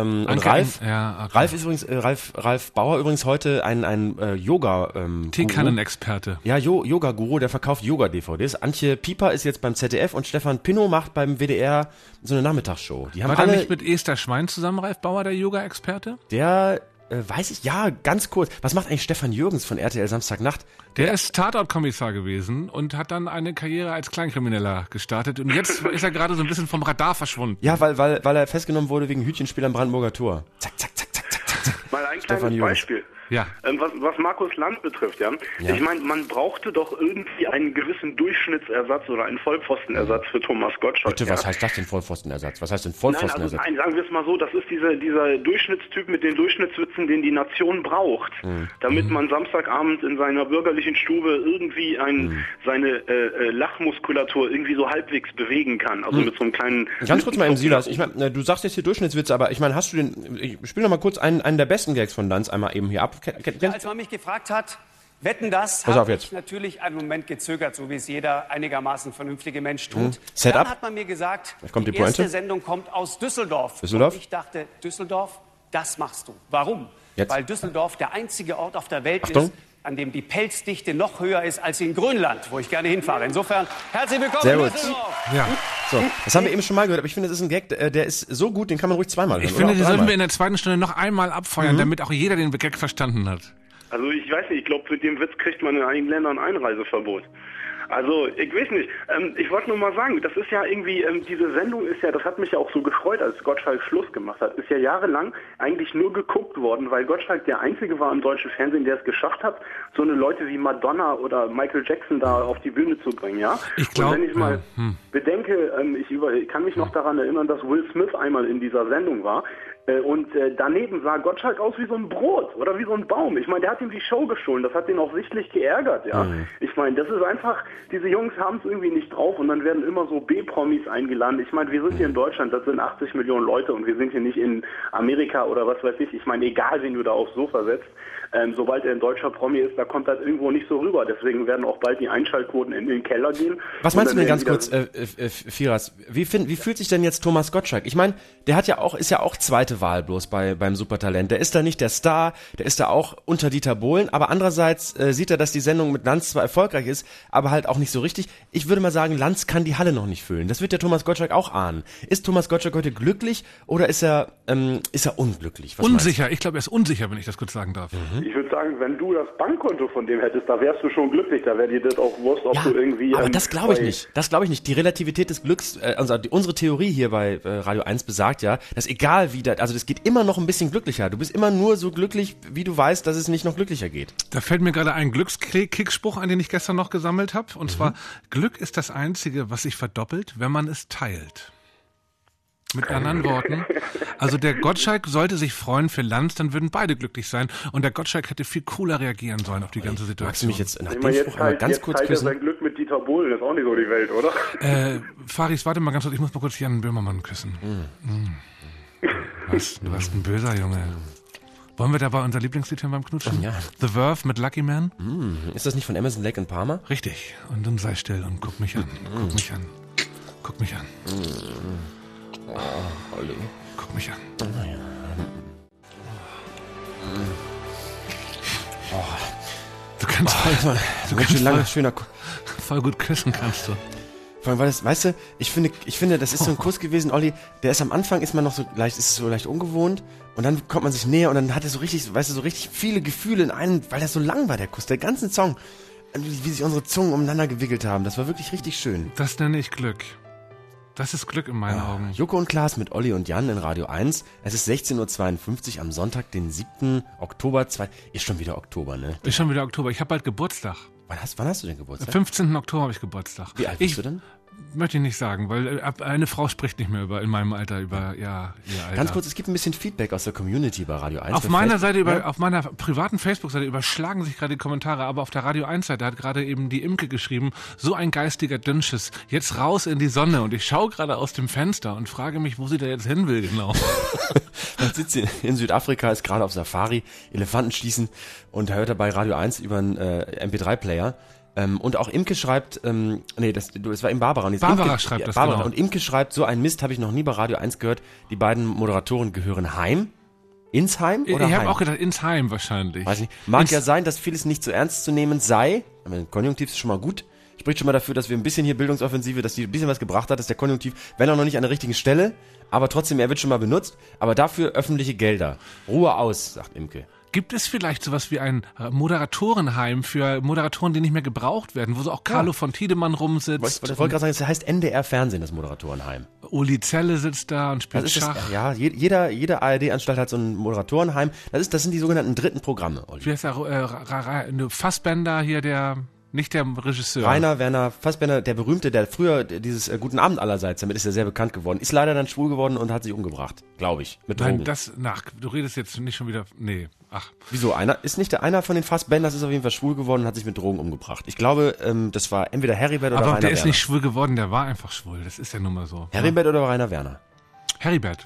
Ralf. Ja, okay. Ralf ist übrigens, Ralf Bauer übrigens heute ein Yoga Teekannen-Experte. Ja, Yoga-Guru, der verkauft Yoga-DVDs. Antje Pieper ist jetzt beim ZDF und Stefan Pinnow macht beim WDR so eine Nachmittagsshow. Die haben War der nicht mit Esther Schwein zusammen, Ralf Bauer, der Yoga-Experte? Der, weiß ich, ja, ganz kurz. Was macht eigentlich Stefan Jürgens von RTL Samstagnacht? Der ist Tatort-Kommissar gewesen und hat dann eine Karriere als Kleinkrimineller gestartet. Und jetzt ist er gerade so ein bisschen vom Radar verschwunden. Ja, weil er festgenommen wurde wegen Hütchenspiel am Brandenburger Tor. Zack, zack, zack, zack, zack, zack. Mal ein kleines Beispiel. Ja. Was Markus Lanz betrifft, ja. Ich meine, man brauchte doch irgendwie einen gewissen Durchschnittsersatz oder einen Vollpfostenersatz für Thomas Gottschalk. Bitte, was heißt das denn Vollpfostenersatz? Was heißt denn Vollpfostenersatz? Nein, sagen wir es mal so, das ist dieser Durchschnittstyp mit den Durchschnittswitzen, den die Nation braucht, damit man Samstagabend in seiner bürgerlichen Stube irgendwie seine Lachmuskulatur irgendwie so halbwegs bewegen kann. Also mit so einem kleinen... Ganz kurz mal eben, Silas, ich meine, du sagst jetzt hier Durchschnittswitze, aber ich meine, hast du ich spiel noch mal kurz einen der besten Gags von Lanz einmal eben hier ab. Als man mich gefragt hat, Wetten, das habe ich natürlich einen Moment gezögert, so wie es jeder einigermaßen vernünftige Mensch tut. Dann hat man mir gesagt, die erste Sendung kommt aus Düsseldorf. Und ich dachte, Düsseldorf, das machst du. Warum? Weil Düsseldorf der einzige Ort auf der Welt ist, an dem die Pelzdichte noch höher ist als in Grönland, wo ich gerne hinfahre. Insofern, herzlich willkommen in Düsseldorf. Ja. So, das haben wir eben schon mal gehört, aber ich finde, das ist ein Gag, der ist so gut, den kann man ruhig zweimal hören. Ich finde, den sollten wir in der zweiten Stunde noch einmal abfeuern, damit auch jeder den Gag verstanden hat. Also ich weiß nicht, ich glaube, mit dem Witz kriegt man in einigen Ländern Einreiseverbot. Also, ich weiß nicht. Ich wollte nur mal sagen, das ist ja irgendwie, diese Sendung ist ja, das hat mich ja auch so gefreut, als Gottschalk Schluss gemacht hat, ist ja jahrelang eigentlich nur geguckt worden, weil Gottschalk der Einzige war im deutschen Fernsehen, der es geschafft hat, so eine Leute wie Madonna oder Michael Jackson da auf die Bühne zu bringen, ja? Ich glaube, wenn ich mal bedenke, ich kann mich noch daran erinnern, dass Will Smith einmal in dieser Sendung war, und daneben sah Gottschalk aus wie so ein Brot oder wie so ein Baum. Ich meine, der hat ihm die Show gestohlen. Das hat ihn auch sichtlich geärgert, ja. Ich meine, das ist einfach, diese Jungs haben es irgendwie nicht drauf und dann werden immer so B-Promis eingeladen. Ich meine, wir sind hier in Deutschland, das sind 80 Millionen Leute und wir sind hier nicht in Amerika oder was weiß ich. Ich meine, egal, wen du da aufs Sofa setzt, sobald er ein deutscher Promi ist, da kommt das irgendwo nicht so rüber. Deswegen werden auch bald die Einschaltquoten in den Keller gehen. Was meinst du denn ganz kurz, Firas? Wie fühlt sich denn jetzt Thomas Gottschalk? Ich meine, der ist ja auch zweite Wahl bloß beim Supertalent. Der ist da nicht der Star, der ist da auch unter Dieter Bohlen, aber andererseits sieht er, dass die Sendung mit Lanz zwar erfolgreich ist, aber halt auch nicht so richtig. Ich würde mal sagen, Lanz kann die Halle noch nicht füllen. Das wird der Thomas Gottschalk auch ahnen. Ist Thomas Gottschalk heute glücklich oder ist er unglücklich? Was unsicher. Ich glaube, er ist unsicher, wenn ich das kurz sagen darf. Ich würde sagen, wenn du das Bankkonto von dem hättest, da wärst du schon glücklich. Da wäre dir das auch wurscht, ob du irgendwie... aber das glaube ich nicht. Das glaube ich nicht. Die Relativität des Glücks, unsere Theorie hier bei Radio 1 besagt ja, dass egal wie das, also das geht immer noch ein bisschen glücklicher. Du bist immer nur so glücklich, wie du weißt, dass es nicht noch glücklicher geht. Da fällt mir gerade ein Glückskickspruch ein, den ich gestern noch gesammelt habe. Und zwar, Glück ist das Einzige, was sich verdoppelt, wenn man es teilt. Mit anderen Worten, also der Gottschalk sollte sich freuen für Lanz, dann würden beide glücklich sein. Und der Gottschalk hätte viel cooler reagieren sollen auf die ganze Situation. Magst du mich jetzt nach dem Spruch einmal ganz kurz küssen? Sein Glück mit Dieter Bohlen ist auch nicht so die Welt, oder? Faris, warte mal ganz kurz, ich muss mal kurz Jan Böhmermann küssen. Du warst ein böser Junge. Wollen wir dabei unser Lieblingslied hören beim Knutschen? Ja. The Verve mit Lucky Man? Ist das nicht von Emerson, Lake and Palmer? Richtig. Und dann sei still und guck mich an. Guck mich an. Guck mich an. Olli. Guck mich an. Du kannst voll gut küssen, kannst du. Vor allem, weil das, weißt du, ich finde, das ist so ein Kuss gewesen, Olli, der ist am Anfang, ist es so leicht ungewohnt und dann kommt man sich näher und dann hat er so richtig, weißt du, so richtig viele Gefühle in einem, weil das so lang war, der Kuss, der ganze Song, wie sich unsere Zungen umeinander gewickelt haben, das war wirklich richtig schön. Das nenne ich Glück. Das ist Glück in meinen Augen. Joko und Klaas mit Olli und Jan in Radio 1. Es ist 16:52 Uhr am Sonntag, den 7. Oktober. Ist schon wieder Oktober, ne? Ist schon wieder Oktober. Ich habe bald Geburtstag. Wann hast du denn Geburtstag? Am 15. Oktober habe ich Geburtstag. Wie alt bist du denn? Möchte ich nicht sagen, weil eine Frau spricht nicht mehr in meinem Alter über ihr Alter. Ganz kurz, es gibt ein bisschen Feedback aus der Community bei Radio 1. Auf meiner privaten Facebook-Seite überschlagen sich gerade die Kommentare, aber auf der Radio 1-Seite hat gerade eben die Imke geschrieben, so ein geistiger Dünnschiss, jetzt raus in die Sonne, und ich schaue gerade aus dem Fenster und frage mich, wo sie da jetzt hin will genau. Dann sitzt sie in Südafrika, ist gerade auf Safari, Elefanten schießen und hört dabei Radio 1 über einen MP3-Player. Und auch Imke schreibt, es war eben Barbara. Und Barbara schreibt das, Barbara. Genau. Und Imke schreibt, so ein Mist habe ich noch nie bei Radio 1 gehört. Die beiden Moderatoren gehören heim. Ins Heim oder Ich Heim? habe auch gedacht, ins Heim wahrscheinlich. Weiß nicht. Mag ja sein, dass vieles nicht so ernst zu nehmen sei. Aber Konjunktiv ist schon mal gut. Spricht schon mal dafür, dass wir ein bisschen hier Bildungsoffensive, dass die ein bisschen was gebracht hat, dass der Konjunktiv, wenn auch noch nicht an der richtigen Stelle, aber trotzdem, er wird schon mal benutzt. Aber dafür öffentliche Gelder. Ruhe aus, sagt Imke. Gibt es vielleicht sowas wie ein Moderatorenheim für Moderatoren, die nicht mehr gebraucht werden, wo so auch Carlo von Tiedemann rumsitzt? Ich wollte gerade sagen, es heißt NDR Fernsehen, das Moderatorenheim. Uli Zelle sitzt da und spielt Schach. Jede ARD-Anstalt hat so ein Moderatorenheim. Das sind die sogenannten dritten Programme, Olli. Wie heißt der? Fassbender hier, nicht der Regisseur. Rainer Werner Fassbender, der Berühmte, der früher dieses Guten Abend allerseits, damit ist er sehr bekannt geworden, ist leider dann schwul geworden und hat sich umgebracht, glaube ich, mit Drogen. Nein, du redest jetzt nicht schon wieder, nee, ach. Wieso, einer von den Fassbenders ist auf jeden Fall schwul geworden und hat sich mit Drogen umgebracht. Ich glaube, das war entweder Heribert oder Rainer Werner. Aber der ist nicht schwul geworden, der war einfach schwul, das ist ja nun mal so. Heribert oder Rainer Werner? Heribert,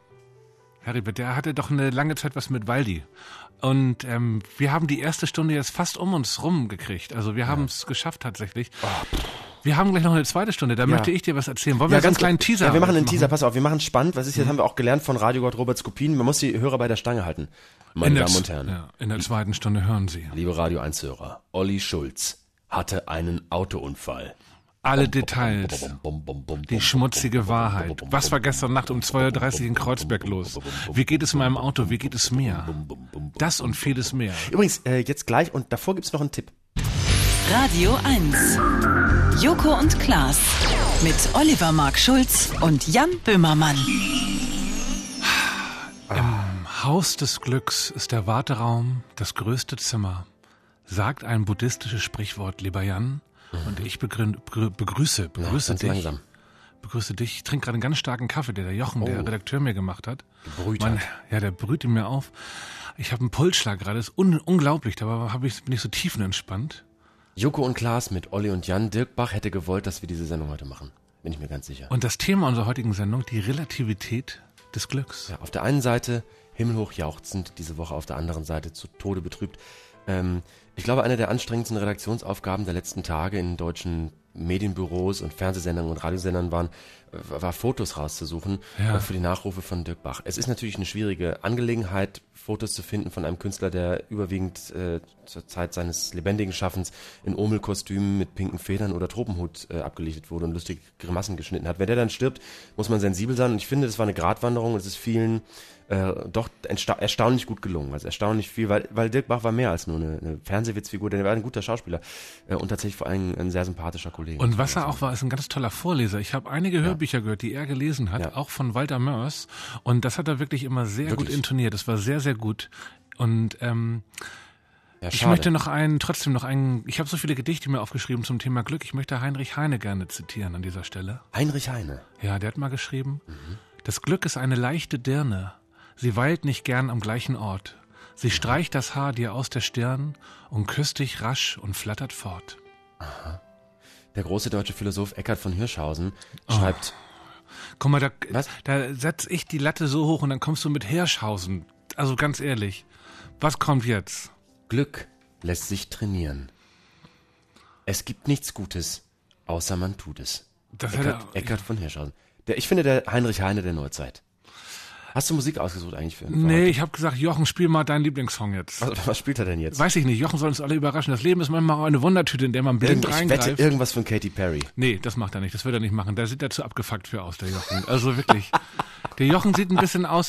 der hatte doch eine lange Zeit was mit Waldi. Und wir haben die erste Stunde jetzt fast um uns rum gekriegt. Also wir haben es geschafft tatsächlich. Wir haben gleich noch eine zweite Stunde, da möchte ich dir was erzählen. Wollen wir ganz einen kleinen Teaser machen? Ja, wir machen einen Teaser, pass auf, wir machen es spannend. Was ist jetzt, haben wir auch gelernt von Radiogott Robert Skopin. Man muss die Hörer bei der Stange halten, meine Damen und Herren. Ja, in der zweiten Stunde hören Sie. Liebe Radio 1-Hörer, Olli Schulz hatte einen Autounfall. Alle Details, die schmutzige Wahrheit. Was war gestern Nacht um 2:30 Uhr in Kreuzberg los? Wie geht es meinem Auto? Wie geht es mir? Das und vieles mehr. Übrigens, jetzt gleich, und davor gibt's noch einen Tipp. Radio 1. Joko und Klaas. Mit Oliver Mark Schulz und Jan Böhmermann. Im Haus des Glücks ist der Warteraum das größte Zimmer, sagt ein buddhistisches Sprichwort, lieber Jan. Und ich begrüße dich. Langsam. Begrüße dich. Ich trinke gerade einen ganz starken Kaffee, der Jochen, der Redakteur, mir gemacht hat. Gebrüht hat. Ja, der brüht ihn mir auf. Ich habe einen Pulsschlag gerade, das ist unglaublich, dabei bin ich so tiefenentspannt. Joko und Klaas mit Olli und Jan. Dirk Bach hätte gewollt, dass wir diese Sendung heute machen. Bin ich mir ganz sicher. Und das Thema unserer heutigen Sendung, die Relativität des Glücks. Ja, auf der einen Seite himmelhoch jauchzend, diese Woche auf der anderen Seite zu Tode betrübt. Ich glaube, eine der anstrengendsten Redaktionsaufgaben der letzten Tage in deutschen Medienbüros und Fernsehsendern und Radiosendern war Fotos rauszusuchen für die Nachrufe von Dirk Bach. Es ist natürlich eine schwierige Angelegenheit, Fotos zu finden von einem Künstler, der überwiegend zur Zeit seines lebendigen Schaffens in Omelkostümen mit pinken Federn oder Tropenhut abgelichtet wurde und lustige Grimassen geschnitten hat. Wenn der dann stirbt, muss man sensibel sein. Und ich finde, das war eine Gratwanderung und es ist vielen doch erstaunlich gut gelungen. Also erstaunlich viel, weil Dirk Bach war mehr als nur eine Fernsehwitzfigur, denn er war ein guter Schauspieler und tatsächlich vor allem ein sehr sympathischer Kollege. Und was er auch war, ist ein ganz toller Vorleser. Ich habe einige Hörbücher gehört, die er gelesen hat, auch von Walter Mörs. Und das hat er wirklich immer sehr gut intoniert. Das war sehr, sehr gut. Und ich möchte ich habe so viele Gedichte mir aufgeschrieben zum Thema Glück. Ich möchte Heinrich Heine gerne zitieren an dieser Stelle. Heinrich Heine? Ja, der hat mal geschrieben, das Glück ist eine leichte Dirne. Sie weilt nicht gern am gleichen Ort. Sie streicht das Haar dir aus der Stirn und küsst dich rasch und flattert fort. Aha. Der große deutsche Philosoph Eckhard von Hirschhausen schreibt... Guck mal, da setz ich die Latte so hoch und dann kommst du mit Hirschhausen. Also ganz ehrlich, was kommt jetzt? Glück lässt sich trainieren. Es gibt nichts Gutes, außer man tut es. Eckhard von Hirschhausen. Ich finde der Heinrich Heine der Neuzeit. Hast du Musik ausgesucht eigentlich für Nee, heute? Ich habe gesagt, Jochen, spiel mal deinen Lieblingssong jetzt. Was spielt er denn jetzt? Weiß ich nicht, Jochen soll uns alle überraschen. Das Leben ist manchmal auch eine Wundertüte, in der man blind reingreift. Ich wette irgendwas von Katy Perry. Nee, das macht er nicht, das wird er nicht machen. Da sieht er zu abgefuckt für aus, der Jochen. Also wirklich. Der Jochen sieht ein bisschen aus,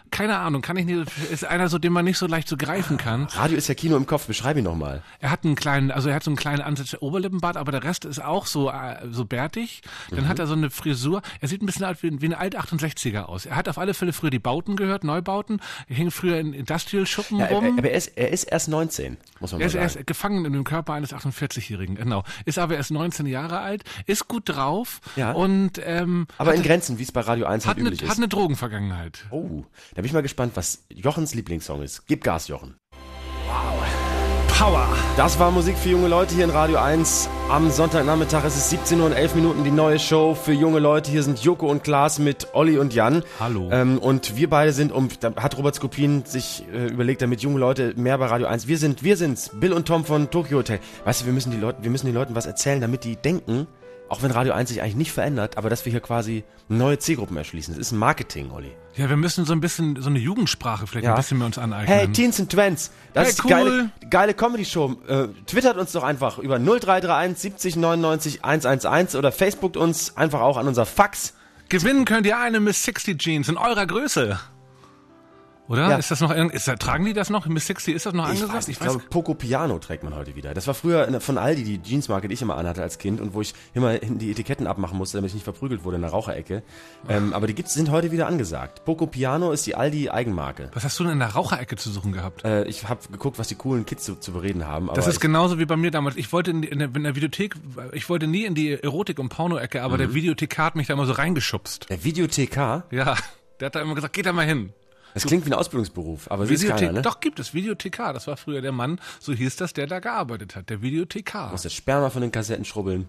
Keine Ahnung, kann ich nicht, ist einer so, den man nicht so leicht so greifen kann. Radio ist ja Kino im Kopf, beschreib ihn nochmal. Er hat so einen kleinen Ansatz der Oberlippenbart, aber der Rest ist auch so bärtig. Dann hat er so eine Frisur. Er sieht ein bisschen wie ein Alt-68er aus. Er hat auf alle Fälle früher die Bauten gehört, Neubauten. Er hing früher in Industrial-Schuppen rum. Aber er ist erst 19, muss man mal sagen. Er ist gefangen in dem Körper eines 48-Jährigen, genau. Ist aber erst 19 Jahre alt, ist gut drauf. Ja. Und, aber in Grenzen, wie es bei Radio 1 halt üblich ist. Hat eine Drogenvergangenheit. Oh, da bin ich mal gespannt, was Jochens Lieblingssong ist. Gib Gas, Jochen. Wow. Power. Das war Musik für junge Leute hier in Radio 1. Am Sonntagnachmittag ist es 17 Uhr und 11 Minuten, die neue Show für junge Leute. Hier sind Joko und Klaas mit Olli und Jan. Hallo. Und wir beide sind, da hat Robert Skopin sich überlegt, damit junge Leute mehr bei Radio 1. Wir sind's, Bill und Tom von Tokyo Hotel. Weißt du, wir müssen den Leuten was erzählen, damit die denken, auch wenn Radio 1 sich eigentlich nicht verändert, aber dass wir hier quasi neue Zielgruppen erschließen. Das ist Marketing, Olli. Ja, wir müssen so ein bisschen, so eine Jugendsprache vielleicht ein bisschen mehr uns aneignen. Hey, Teens and Twents. Das ist cool. Geile Comedy-Show. Twittert uns doch einfach über 0331 70 99 111 oder Facebookt uns einfach auch an unser Fax. Gewinnen könnt ihr eine Miss 60 Jeans in eurer Größe. Oder? Ja. Ist das noch, tragen die das noch? Miss 60, ist das noch angesagt? Ich glaube, Poco Piano trägt man heute wieder. Das war früher von Aldi die Jeansmarke, die ich immer anhatte als Kind und wo ich immer die Etiketten abmachen musste, damit ich nicht verprügelt wurde in der Raucherecke. Aber sind heute wieder angesagt. Poco Piano ist die Aldi-Eigenmarke. Was hast du denn in der Raucherecke zu suchen gehabt? Ich habe geguckt, was die coolen Kids zu bereden haben. Aber das ist genauso wie bei mir damals. Ich wollte in der Videothek, ich wollte nie in die Erotik- und Porno-Ecke, aber der Videothekar hat mich da immer so reingeschubst. Der Videothekar? Ja, der hat da immer gesagt, geh da mal hin. Das klingt wie ein Ausbildungsberuf, aber ist keiner, ne? Doch, gibt es. Videothekar. Das war früher der Mann, so hieß das, der da gearbeitet hat. Der Videothekar. Du musst das Sperma von den Kassetten schrubbeln.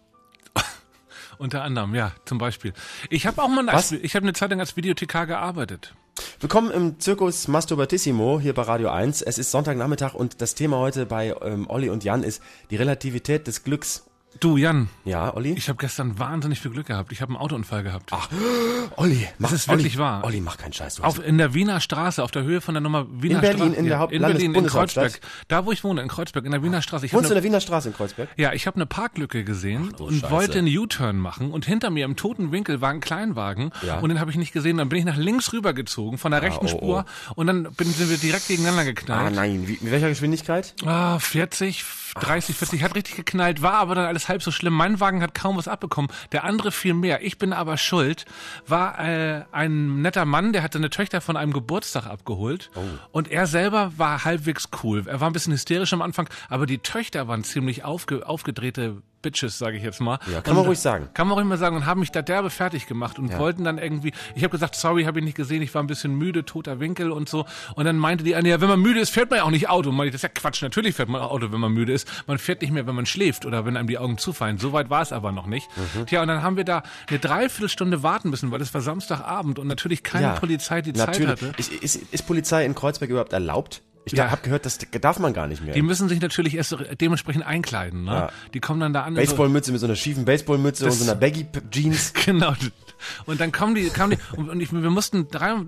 Unter anderem, ja, zum Beispiel. Ich habe auch mal eine Zeit lang als Videothekar gearbeitet. Willkommen im Circus Masturbatissimo hier bei Radio 1. Es ist Sonntagnachmittag und das Thema heute bei Olli und Jan ist die Relativität des Glücks. Du, Jan. Ja, Olli? Ich habe gestern wahnsinnig viel Glück gehabt. Ich habe einen Autounfall gehabt. Ach, Olli. Das ist wirklich wahr. Olli, mach keinen Scheiß. In der Wiener Straße, auf der Höhe von der Nummer Wiener Straße. In Berlin, in Berlin, in Kreuzberg. Da, wo ich wohne, in Kreuzberg, in der Wiener Straße. Wohnst du in der Wiener Straße in Kreuzberg? Ja, ich habe eine Parklücke gesehen und wollte einen U-Turn machen. Und hinter mir im toten Winkel war ein Kleinwagen. Ja. Und den habe ich nicht gesehen. Dann bin ich nach links rübergezogen, von der rechten Spur. Und dann sind wir direkt gegeneinander geknallt. Ah, nein. Mit welcher Geschwindigkeit? 40, 30, 40. Hat richtig geknallt, war aber dann alles halb so schlimm. Mein Wagen hat kaum was abbekommen, der andere viel mehr. Ich bin aber schuld. War ein netter Mann, der hatte eine Töchter von einem Geburtstag abgeholt. Oh. Und er selber war halbwegs cool. Er war ein bisschen hysterisch am Anfang, aber die Töchter waren ziemlich aufgedrehte Bitches, sage ich jetzt mal. Ja, kann man ruhig sagen. Kann man ruhig mal sagen und haben mich da derbe fertig gemacht und wollten dann irgendwie, ich habe gesagt, sorry, habe ich nicht gesehen, ich war ein bisschen müde, toter Winkel und so. Und dann meinte die eine, ja, wenn man müde ist, fährt man ja auch nicht Auto. Und meinte ich, das ist ja Quatsch, natürlich fährt man Auto, wenn man müde ist. Man fährt nicht mehr, wenn man schläft oder wenn einem die Augen zufallen. So weit war es aber noch nicht. Tja, und dann haben wir da eine Dreiviertelstunde warten müssen, weil es war Samstagabend und natürlich keine Polizei die Zeit hatte. Ist Polizei in Kreuzberg überhaupt erlaubt? Ich habe gehört, das darf man gar nicht mehr. Die müssen sich natürlich erst dementsprechend einkleiden. Ne? Ja. Die kommen dann da an. Baseballmütze mit so einer schiefen Baseballmütze und so einer Baggy-Jeans. Genau. Und dann kamen die wir mussten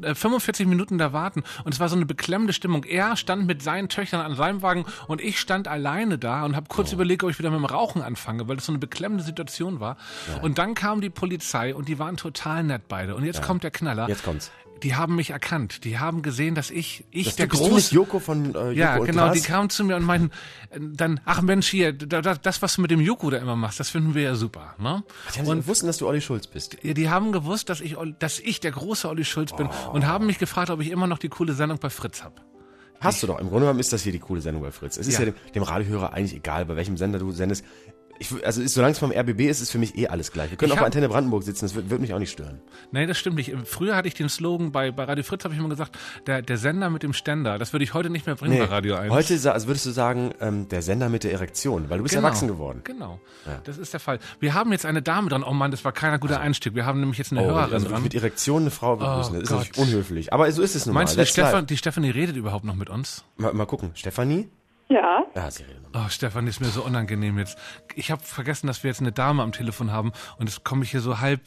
45 Minuten da warten und es war so eine beklemmende Stimmung. Er stand mit seinen Töchtern an seinem Wagen und ich stand alleine da und habe kurz überlegt, ob ich wieder mit dem Rauchen anfange, weil das so eine beklemmende Situation war. Ja. Und dann kam die Polizei und die waren total nett beide. Und jetzt kommt der Knaller. Jetzt kommt's. Die haben mich erkannt. Die haben gesehen, dass ich der Große... Bist du nicht Joko von Joko ja, und genau. Klaas? Die kamen zu mir und meinten dann, ach Mensch, hier, das, was du mit dem Joko da immer machst, das finden wir ja super. Ne? Die haben gewusst, dass du Olli Schulz bist. Die haben gewusst, dass ich der große Olli Schulz bin und haben mich gefragt, ob ich immer noch die coole Sendung bei Fritz habe. Hast du doch. Im Grunde genommen ist das hier die coole Sendung bei Fritz. Es ist ja dem Radiohörer eigentlich egal, bei welchem Sender du sendest. Solange es vom RBB ist, ist für mich alles gleich. Wir können auch bei Antenne Brandenburg sitzen, das wird mich auch nicht stören. Nee, das stimmt nicht. Früher hatte ich den Slogan, bei Radio Fritz habe ich immer gesagt, der Sender mit dem Ständer. Das würde ich heute nicht mehr bringen bei Radio 1. Heute würdest du sagen, der Sender mit der Erektion, weil du bist erwachsen geworden. Genau, das ist der Fall. Wir haben jetzt eine Dame dran. Oh Mann, das war keiner guter Einstieg. Wir haben nämlich jetzt eine Hörerin dran. Mit Erektion eine Frau begrüßen, das ist natürlich unhöflich. Aber so ist es nun mal. Meinst du, die Stefanie redet überhaupt noch mit uns? Mal gucken. Stefanie? Ja. Sie redet noch. Oh, Stefanie, ist mir so unangenehm jetzt. Ich habe vergessen, dass wir jetzt eine Dame am Telefon haben und jetzt komme ich hier so halb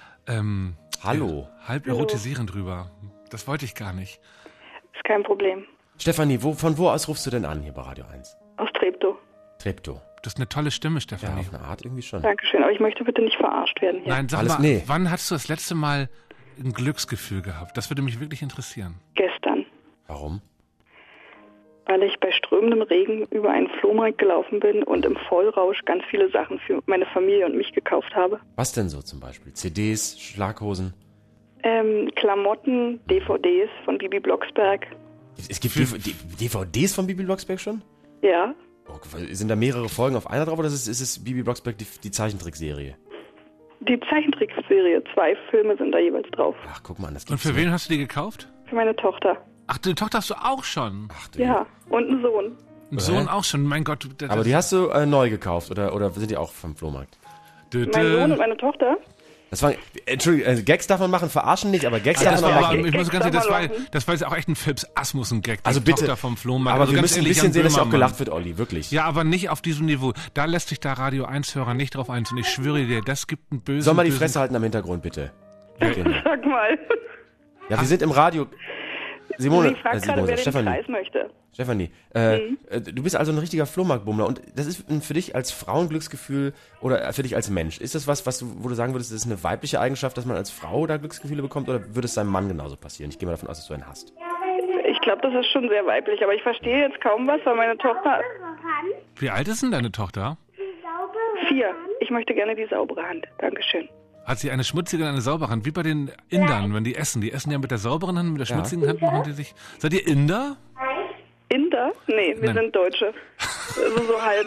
erotisierend rüber. Das wollte ich gar nicht. Ist kein Problem. Stefanie, von wo aus rufst du denn an hier bei Radio 1? Aus Treptow. Treptow. Das ist eine tolle Stimme, Stefanie. Ja, auf eine Art irgendwie schon. Dankeschön, aber ich möchte bitte nicht verarscht werden hier. Nein, sag mal, wann hast du das letzte Mal ein Glücksgefühl gehabt? Das würde mich wirklich interessieren. Gestern. Warum? Weil ich bei strömendem Regen über einen Flohmarkt gelaufen bin und im Vollrausch ganz viele Sachen für meine Familie und mich gekauft habe. Was denn so zum Beispiel? CDs, Schlaghosen? Klamotten, DVDs von Bibi Blocksberg. Es gibt DVDs von Bibi Blocksberg schon? Ja. Oh, sind da mehrere Folgen auf einer drauf oder ist es Bibi Blocksberg die Zeichentrickserie? Die Zeichentrickserie, 2 Filme sind da jeweils drauf. Ach, guck mal, das gibt's. Und für wen hast du die gekauft? Für meine Tochter. Ach, die Tochter hast du auch schon? Ach, du. Ja, und einen Sohn. Einen Sohn auch schon, mein Gott. Aber die hast du neu gekauft oder sind die auch vom Flohmarkt? Mein Sohn und meine Tochter? Das war, Entschuldigung, Gags darf man machen, verarschen nicht, aber Gags darf man auch machen. Ich muss ganz ehrlich, das war jetzt auch echt ein Philips Asmussen-Gag. Also bitte, Tochter vom Flohmarkt. Aber also wir müssen ein bisschen sehen, dass ja auch gelacht wird, Olli, wirklich. Ja, aber nicht auf diesem Niveau. Da lässt sich der Radio 1-Hörer nicht drauf ein. Und ich schwöre dir, das gibt einen bösen... Soll mal die Fresse halten am Hintergrund, bitte. Okay. Sag mal. Ja, wir sind im Radio... Simone, ich frage gerade, wer den Preis möchte. Stefanie, du bist also ein richtiger Flohmarktbummler und das ist für dich als Frau ein Glücksgefühl oder für dich als Mensch. Ist das wo du sagen würdest, das ist eine weibliche Eigenschaft, dass man als Frau da Glücksgefühle bekommt oder würde es seinem Mann genauso passieren? Ich gehe mal davon aus, dass du einen hast. Ich glaube, das ist schon sehr weiblich, aber ich verstehe jetzt kaum was, weil meine Tochter... Wie alt ist denn deine Tochter? 4. Ich möchte gerne die saubere Hand. Dankeschön. Hat sie eine schmutzige und eine saubere Hand? Wie bei den Indern, wenn die essen. Die essen ja mit der sauberen Hand, mit der schmutzigen Hand machen die sich... Seid ihr Inder? Inder? Nee, wir sind Deutsche. Also so halb.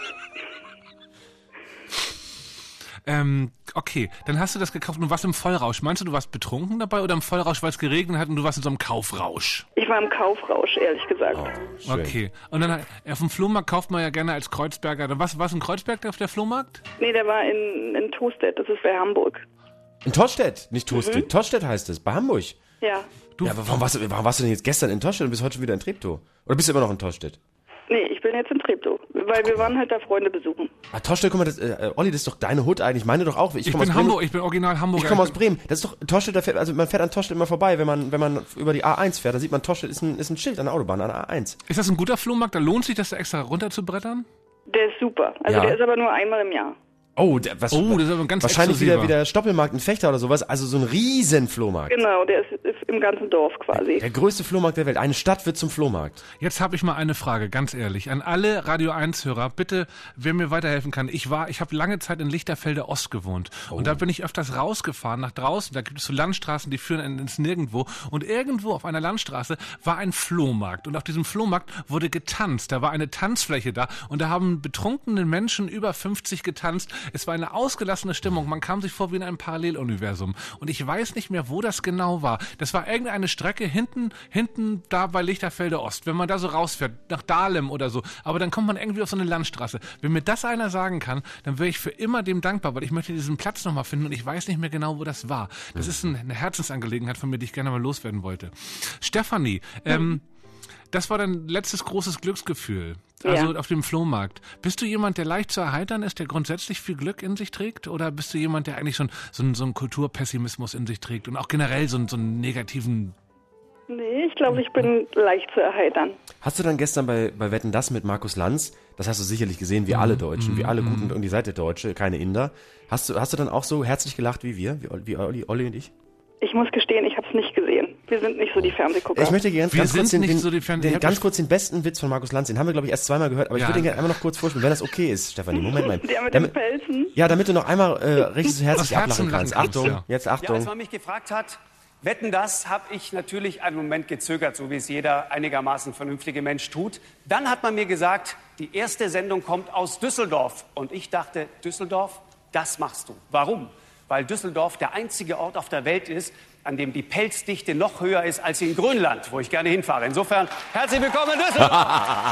Okay, dann hast du das gekauft und warst im Vollrausch. Meinst du warst betrunken dabei oder im Vollrausch, weil es geregnet hat und du warst in so einem Kaufrausch? Ich war im Kaufrausch, ehrlich gesagt. Oh, okay, und dann auf dem Flohmarkt kauft man ja gerne als Kreuzberger. Was in Kreuzberg auf der Flohmarkt? Nee, der war in Tostedt, das ist bei Hamburg. In Tostedt, nicht Tostedt. Tostedt heißt es, bei Hamburg. Ja. Ja, aber warum warst du denn jetzt gestern in Tostedt und bist heute schon wieder in Treptow? Oder bist du immer noch in Tostedt? Nee, ich bin jetzt in Treptow, weil wir waren halt da Freunde besuchen. Ah, Tostedt, guck mal, Olli, das ist doch deine Hut eigentlich. Meine doch auch. Ich bin Hamburg, ich bin original Hamburger. Ich komme aus Bremen. Das ist doch Tostedt, also man fährt an Tostedt immer vorbei, wenn man über die A1 fährt. Da sieht man, Tostedt ist ein Schild an der Autobahn, an der A1. Ist das ein guter Flohmarkt? Da lohnt sich das da extra runterzubrettern? Der ist super. Also der ist aber nur einmal im Jahr. Oh, das ist aber ganz wahrscheinlich wieder der Stoppelmarkt in Fechter oder sowas. Also so ein riesen Flohmarkt. Genau, der ist im ganzen Dorf quasi. Der größte Flohmarkt der Welt. Eine Stadt wird zum Flohmarkt. Jetzt habe ich mal eine Frage, ganz ehrlich. An alle Radio 1-Hörer, bitte, wer mir weiterhelfen kann. Ich habe lange Zeit in Lichterfelde Ost gewohnt. Oh. Und da bin ich öfters rausgefahren nach draußen. Da gibt es so Landstraßen, die führen ins Nirgendwo. Und irgendwo auf einer Landstraße war ein Flohmarkt. Und auf diesem Flohmarkt wurde getanzt. Da war eine Tanzfläche da. Und da haben betrunkene Menschen über 50 getanzt. Es war eine ausgelassene Stimmung. Man kam sich vor wie in einem Paralleluniversum. Und ich weiß nicht mehr, wo das genau war. Das war irgendeine Strecke hinten da bei Lichterfelde Ost. Wenn man da so rausfährt, nach Dahlem oder so. Aber dann kommt man irgendwie auf so eine Landstraße. Wenn mir das einer sagen kann, dann wäre ich für immer dem dankbar, weil ich möchte diesen Platz nochmal finden und ich weiß nicht mehr genau, wo das war. Das ist eine Herzensangelegenheit von mir, die ich gerne mal loswerden wollte. Stefanie, das war dein letztes großes Glücksgefühl. Also auf dem Flohmarkt. Bist du jemand, der leicht zu erheitern ist, der grundsätzlich viel Glück in sich trägt? Oder bist du jemand, der eigentlich so einen Kulturpessimismus in sich trägt und auch generell so einen negativen... Nee, ich glaube, ich bin leicht zu erheitern. Hast du dann gestern bei Wetten, das mit Markus Lanz, das hast du sicherlich gesehen, wie alle Deutschen, wie alle Guten, und die Seite Deutsche, keine Inder. Hast du dann auch so herzlich gelacht wie wir, wie Olli und ich? Ich muss gestehen, ich habe es nicht gesehen. Wir sind nicht so die Fernsehgucker. Ich möchte ganz kurz den besten Witz von Markus Lanz, den haben wir, glaube ich, erst zweimal gehört, aber ich würde ihn gerne einmal noch kurz vorspielen, wenn das okay ist, Stefanie. Moment mal. Der mit den Pelzen? Ja, damit du noch einmal richtig so herzlich ablachen kannst. Achtung, jetzt Achtung. Ja, als man mich gefragt hat, Wetten, das habe ich natürlich einen Moment gezögert, so wie es jeder einigermaßen vernünftige Mensch tut. Dann hat man mir gesagt, die erste Sendung kommt aus Düsseldorf. Und ich dachte, Düsseldorf, das machst du. Warum? Weil Düsseldorf der einzige Ort auf der Welt ist, an dem die Pelzdichte noch höher ist als in Grönland, wo ich gerne hinfahre. Insofern, herzlich willkommen in Düsseldorf!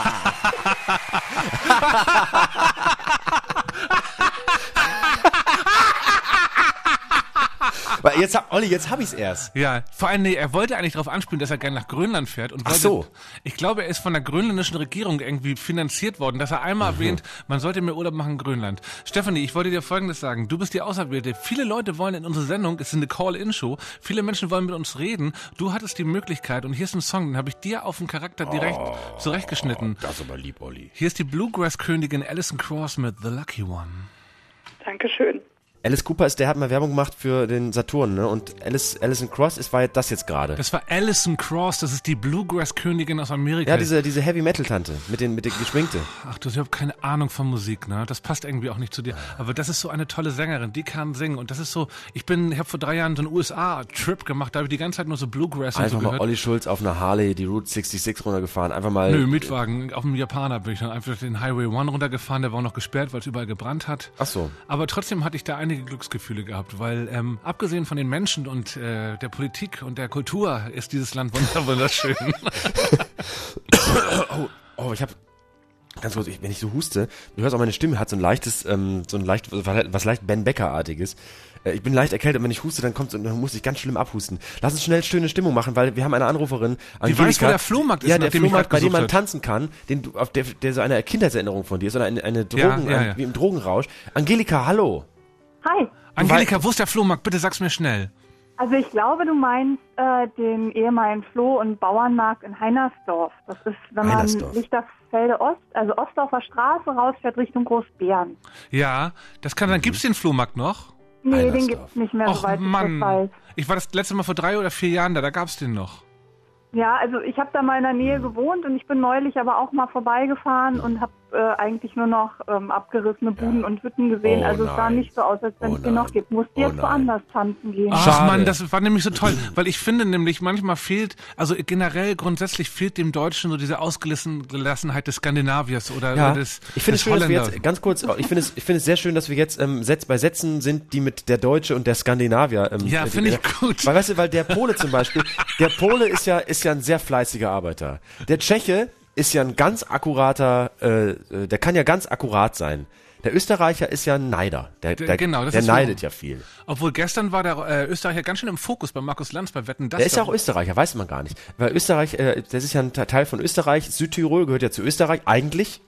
Jetzt hab ich's erst. Ja, vor allem, er wollte eigentlich darauf anspielen, dass er gerne nach Grönland fährt. Und wollte, ach so. Ich glaube, er ist von der grönländischen Regierung irgendwie finanziert worden, dass er einmal erwähnt, man sollte mehr Urlaub machen in Grönland. Stefanie, ich wollte dir Folgendes sagen. Du bist die Auserwählte. Viele Leute wollen in unsere Sendung, es ist eine Call-In-Show, viele Menschen wollen mit uns reden. Du hattest die Möglichkeit und hier ist ein Song, den habe ich dir auf den Charakter direkt zurechtgeschnitten. Das ist aber lieb, Olli. Hier ist die Bluegrass-Königin Alison Krauss mit The Lucky One. Dankeschön. Alice Cooper der hat mal Werbung gemacht für den Saturn, ne? Und Alison Krauss war das jetzt gerade. Das war Alison Krauss, das ist die Bluegrass-Königin aus Amerika. Ja, diese Heavy-Metal-Tante mit der geschminkte. Ach, du hast überhaupt keine Ahnung von Musik, ne? Das passt irgendwie auch nicht zu dir. Aber das ist so eine tolle Sängerin, die kann singen. Und das ist so, ich habe vor 3 Jahren so einen USA-Trip gemacht, da habe ich die ganze Zeit nur so Bluegrass und so gehört. Einfach mal Olli Schulz auf einer Harley, die Route 66 runtergefahren, einfach mal... Nö, Mietwagen, auf dem Japaner bin ich dann einfach den Highway 1 runtergefahren, der war auch noch gesperrt, weil es überall gebrannt hat. Ach so. Aber trotzdem hatte ich da einige Glücksgefühle gehabt, weil abgesehen von den Menschen und der Politik und der Kultur ist dieses Land wunderschön. Ich habe ganz kurz, wenn ich so huste, du hörst auch meine Stimme hat so ein leicht Ben Becker-artiges. Ich bin leicht erkältet und wenn ich huste, dann muss ich ganz schlimm abhusten. Lass uns schnell schöne Stimmung machen, weil wir haben eine Anruferin, Angelika. Die weiß, wo der Flohmarkt ist, ja, der Flohmarkt, bei dem man tanzen kann, der so eine Kindheitserinnerung von dir ist oder eine Drogen, wie im Drogenrausch. Angelika, hallo. Hi. Angelika, wo ist der Flohmarkt? Bitte sag's mir schnell. Also ich glaube, du meinst den ehemaligen Floh- und Bauernmarkt in Heinersdorf. Das ist, wenn man Lichterfelde Ost, also Ostdorfer Straße rausfährt Richtung Großbären. Ja, das kann dann. Gibt's den Flohmarkt noch? Nee, den gibt's nicht mehr, soweit ich das weiß. Ich war das letzte Mal vor 3 oder 4 Jahren da gab's den noch. Ja, also ich habe da mal in der Nähe gewohnt und ich bin neulich aber auch mal vorbeigefahren und habe eigentlich nur noch abgerissene Buden und Hütten gesehen. Also es sah nicht so aus, als wenn es den noch gibt. Musst jetzt woanders tanzen gehen. Ach Mann, das war nämlich so toll, weil ich finde nämlich, manchmal fehlt, also generell grundsätzlich fehlt dem Deutschen so diese Ausgelassenheit des Skandinaviers oder des Ich finde es schön, dass wir jetzt, ganz kurz, ich finde es sehr schön, dass wir jetzt bei Sätzen sind, die mit der Deutsche und der Skandinavier. Ja, finde ich gut. Weil, weißt du, weil der Pole zum Beispiel, der Pole ist ja ein sehr fleißiger Arbeiter. Der Tscheche ist ja ein ganz akkurater, der kann ja ganz akkurat sein. Der Österreicher ist ja ein Neider. Der neidet ja viel. Obwohl gestern war der Österreicher ganz schön im Fokus bei Markus Lanz bei Wetten, das. Der ist ja auch Österreicher, weiß man gar nicht. Weil Österreich, das ist ja ein Teil von Österreich. Südtirol gehört ja zu Österreich, eigentlich.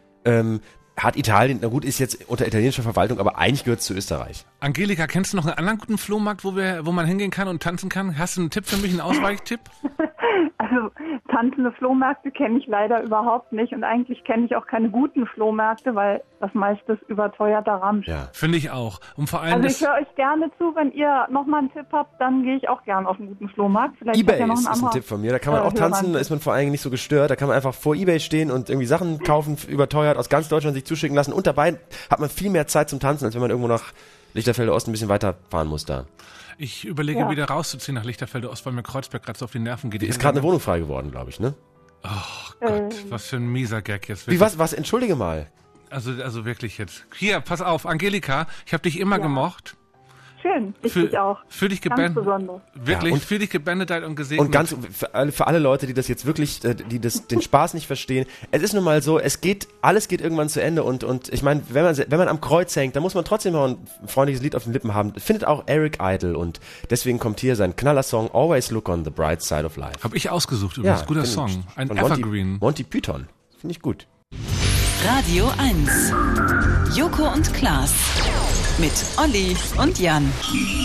Hat Italien, na gut, ist jetzt unter italienischer Verwaltung, aber eigentlich gehört es zu Österreich. Angelika, kennst du noch einen anderen guten Flohmarkt, wo man hingehen kann und tanzen kann? Hast du einen Tipp für mich, einen Ausweichtipp? Also tanzende Flohmärkte kenne ich leider überhaupt nicht und eigentlich kenne ich auch keine guten Flohmärkte, weil das meiste ist überteuerter Ramsch. Ja, finde ich auch. Und vor allem ich höre euch gerne zu, wenn ihr nochmal einen Tipp habt, dann gehe ich auch gerne auf einen guten Flohmarkt. Vielleicht eBay ist ein Tipp von mir, da kann man auch tanzen, da ist man vor allem nicht so gestört, da kann man einfach vor eBay stehen und irgendwie Sachen kaufen, überteuert, aus ganz Deutschland sich zuschicken lassen und dabei hat man viel mehr Zeit zum Tanzen, als wenn man irgendwo nach Lichterfelde Ost ein bisschen weiter fahren muss da. Ich überlege wieder rauszuziehen nach Lichterfelde Ost, weil mir Kreuzberg gerade so auf die Nerven geht. Ist gerade eine Wohnung frei geworden, glaube ich, ne? Oh Gott, was für ein mieser Gag jetzt. Wirklich. Wie, was? Entschuldige mal. Also wirklich jetzt. Hier, pass auf, Angelika, ich habe dich immer gemocht. Schön, ich dich auch. Fühl dich wirklich, fühl dich gebenedeit und gesegnet. Und ganz für alle Leute, die das jetzt wirklich, die den Spaß nicht verstehen, es ist nun mal so, alles geht irgendwann zu Ende und ich meine, wenn man am Kreuz hängt, dann muss man trotzdem noch ein freundliches Lied auf den Lippen haben. Findet auch Eric Idle und deswegen kommt hier sein Knallersong Always Look on the Bright Side of Life. Hab ich ausgesucht übrigens, guter Song, ein Evergreen. Monty Python, finde ich gut. Radio 1 Joko und Klaas mit Olli und Jan.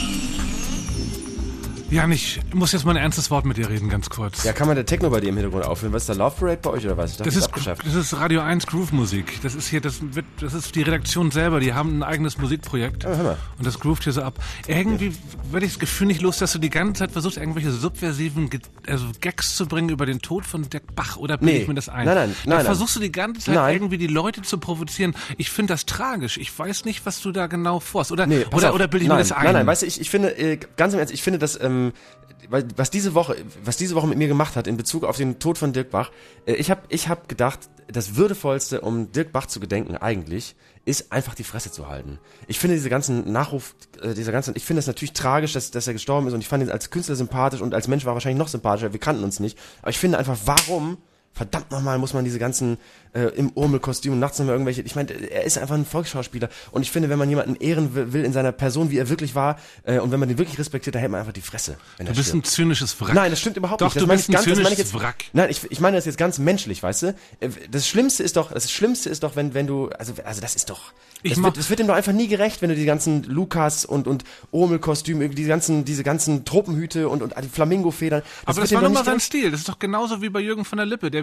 Jan, ich muss jetzt mal ein ernstes Wort mit dir reden, ganz kurz. Ja, kann man der Techno bei dir im Hintergrund aufhören? Was ist da, Love Parade bei euch oder was? Das ist Radio 1 Groove Musik. Das ist ist die Redaktion selber, die haben ein eigenes Musikprojekt. Oh, hör mal. Und das groovt hier so ab. Irgendwie werde ich das Gefühl nicht los, dass du die ganze Zeit versuchst, irgendwelche subversiven Gags zu bringen über den Tod von Dirk Bach, oder bilde ich mir das ein? Nein. Versuchst du die ganze Zeit irgendwie die Leute zu provozieren. Ich finde das tragisch. Ich weiß nicht, was du da genau vorhast. Oder bilde ich mir das ein? Nein, weißt du, ich finde, ganz im Ernst, ich finde, dass was diese Woche mit mir gemacht hat in Bezug auf den Tod von Dirk Bach, ich hab gedacht, das Würdevollste, um Dirk Bach zu gedenken eigentlich, ist einfach die Fresse zu halten. Ich finde diese ganzen ich finde das natürlich tragisch, dass er gestorben ist und ich fand ihn als Künstler sympathisch und als Mensch war er wahrscheinlich noch sympathischer, wir kannten uns nicht, aber ich finde einfach, warum verdammt nochmal muss man diese ganzen im Urmelkostüm und nachts nochmal irgendwelche, ich meine, er ist einfach ein Volksschauspieler und ich finde, wenn man jemanden ehren will in seiner Person, wie er wirklich war und wenn man den wirklich respektiert, dann hält man einfach die Fresse. Du bist ein zynisches Wrack. Nein, das stimmt überhaupt nicht. Doch, du bist ein zynisches Wrack. Nein, ich meine das jetzt ganz menschlich, weißt du? Das Schlimmste ist doch, wenn du, also das ist doch, das wird ihm doch einfach nie gerecht, wenn du die ganzen Lukas und Urmelkostüme, diese ganzen Tropenhüte und die Flamingo-Federn. Aber das war doch mal sein Stil. Das ist doch genauso wie bei Jürgen von der Lippe. Der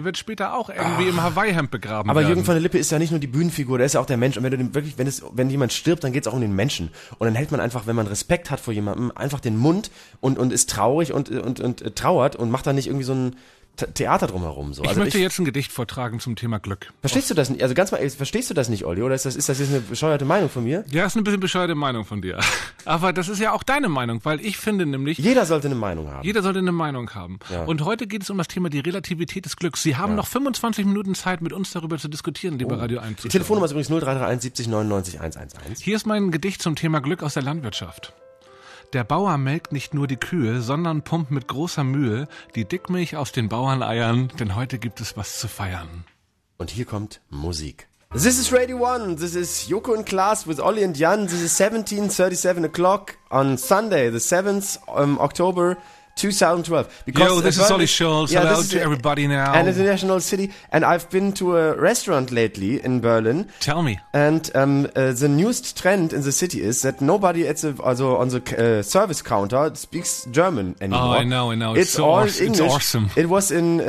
wird später auch irgendwie im Hawaii-Hemd begraben Aber werden. Jürgen von der Lippe ist ja nicht nur die Bühnenfigur, der ist ja auch der Mensch. Und wenn du den wirklich, wenn jemand stirbt, dann geht's auch um den Menschen. Und dann hält man einfach, wenn man Respekt hat vor jemandem, einfach den Mund und ist traurig und trauert und macht dann nicht irgendwie so ein Theater drumherum. So. Ich möchte jetzt ein Gedicht vortragen zum Thema Glück. Verstehst du das nicht? Also ganz mal, verstehst du das nicht, Olli? Oder ist das jetzt eine bescheuerte Meinung von mir? Ja, ist eine bisschen bescheuerte Meinung von dir. Aber das ist ja auch deine Meinung, weil ich finde nämlich... Jeder sollte eine Meinung haben. Jeder sollte eine Meinung haben. Ja. Und heute geht es um das Thema die Relativität des Glücks. Sie haben noch 25 Minuten Zeit, mit uns darüber zu diskutieren, lieber Radio 1. Die Telefonnummer ist übrigens 0331 70 99 111. Hier ist mein Gedicht zum Thema Glück aus der Landwirtschaft. Der Bauer melkt nicht nur die Kühe, sondern pumpt mit großer Mühe die Dickmilch aus den Bauerneiern, denn heute gibt es was zu feiern. Und hier kommt Musik. This is Radio 1, this is Joko and Klaas with Olli and Jan, this is 17:37 o'clock on Sunday, the 7th October 2012. Yo, this is Olli Schulz. Hello to everybody now. An international city, and I've been to a restaurant lately in Berlin. Tell me. And the newest trend in the city is that nobody on the service counter speaks German anymore. Oh, I know. It's all English. It's awesome. It was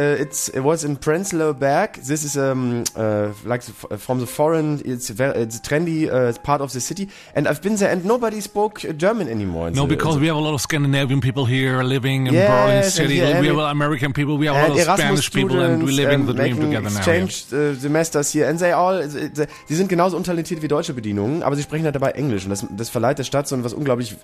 in Prenzlauer Berg. This is like from the foreign. It's a trendy part of the city, and I've been there, and nobody spoke German anymore. No, because we have a lot of Scandinavian people here living in Berlin City. We have American people, we have a lot of Spanish people, and we're living the dream together now. Exchange semesters here, and sie sind genauso untalentiert wie deutsche Bedienungen, aber sie sprechen halt dabei Englisch, und das verleiht der Stadt so was unglaublich,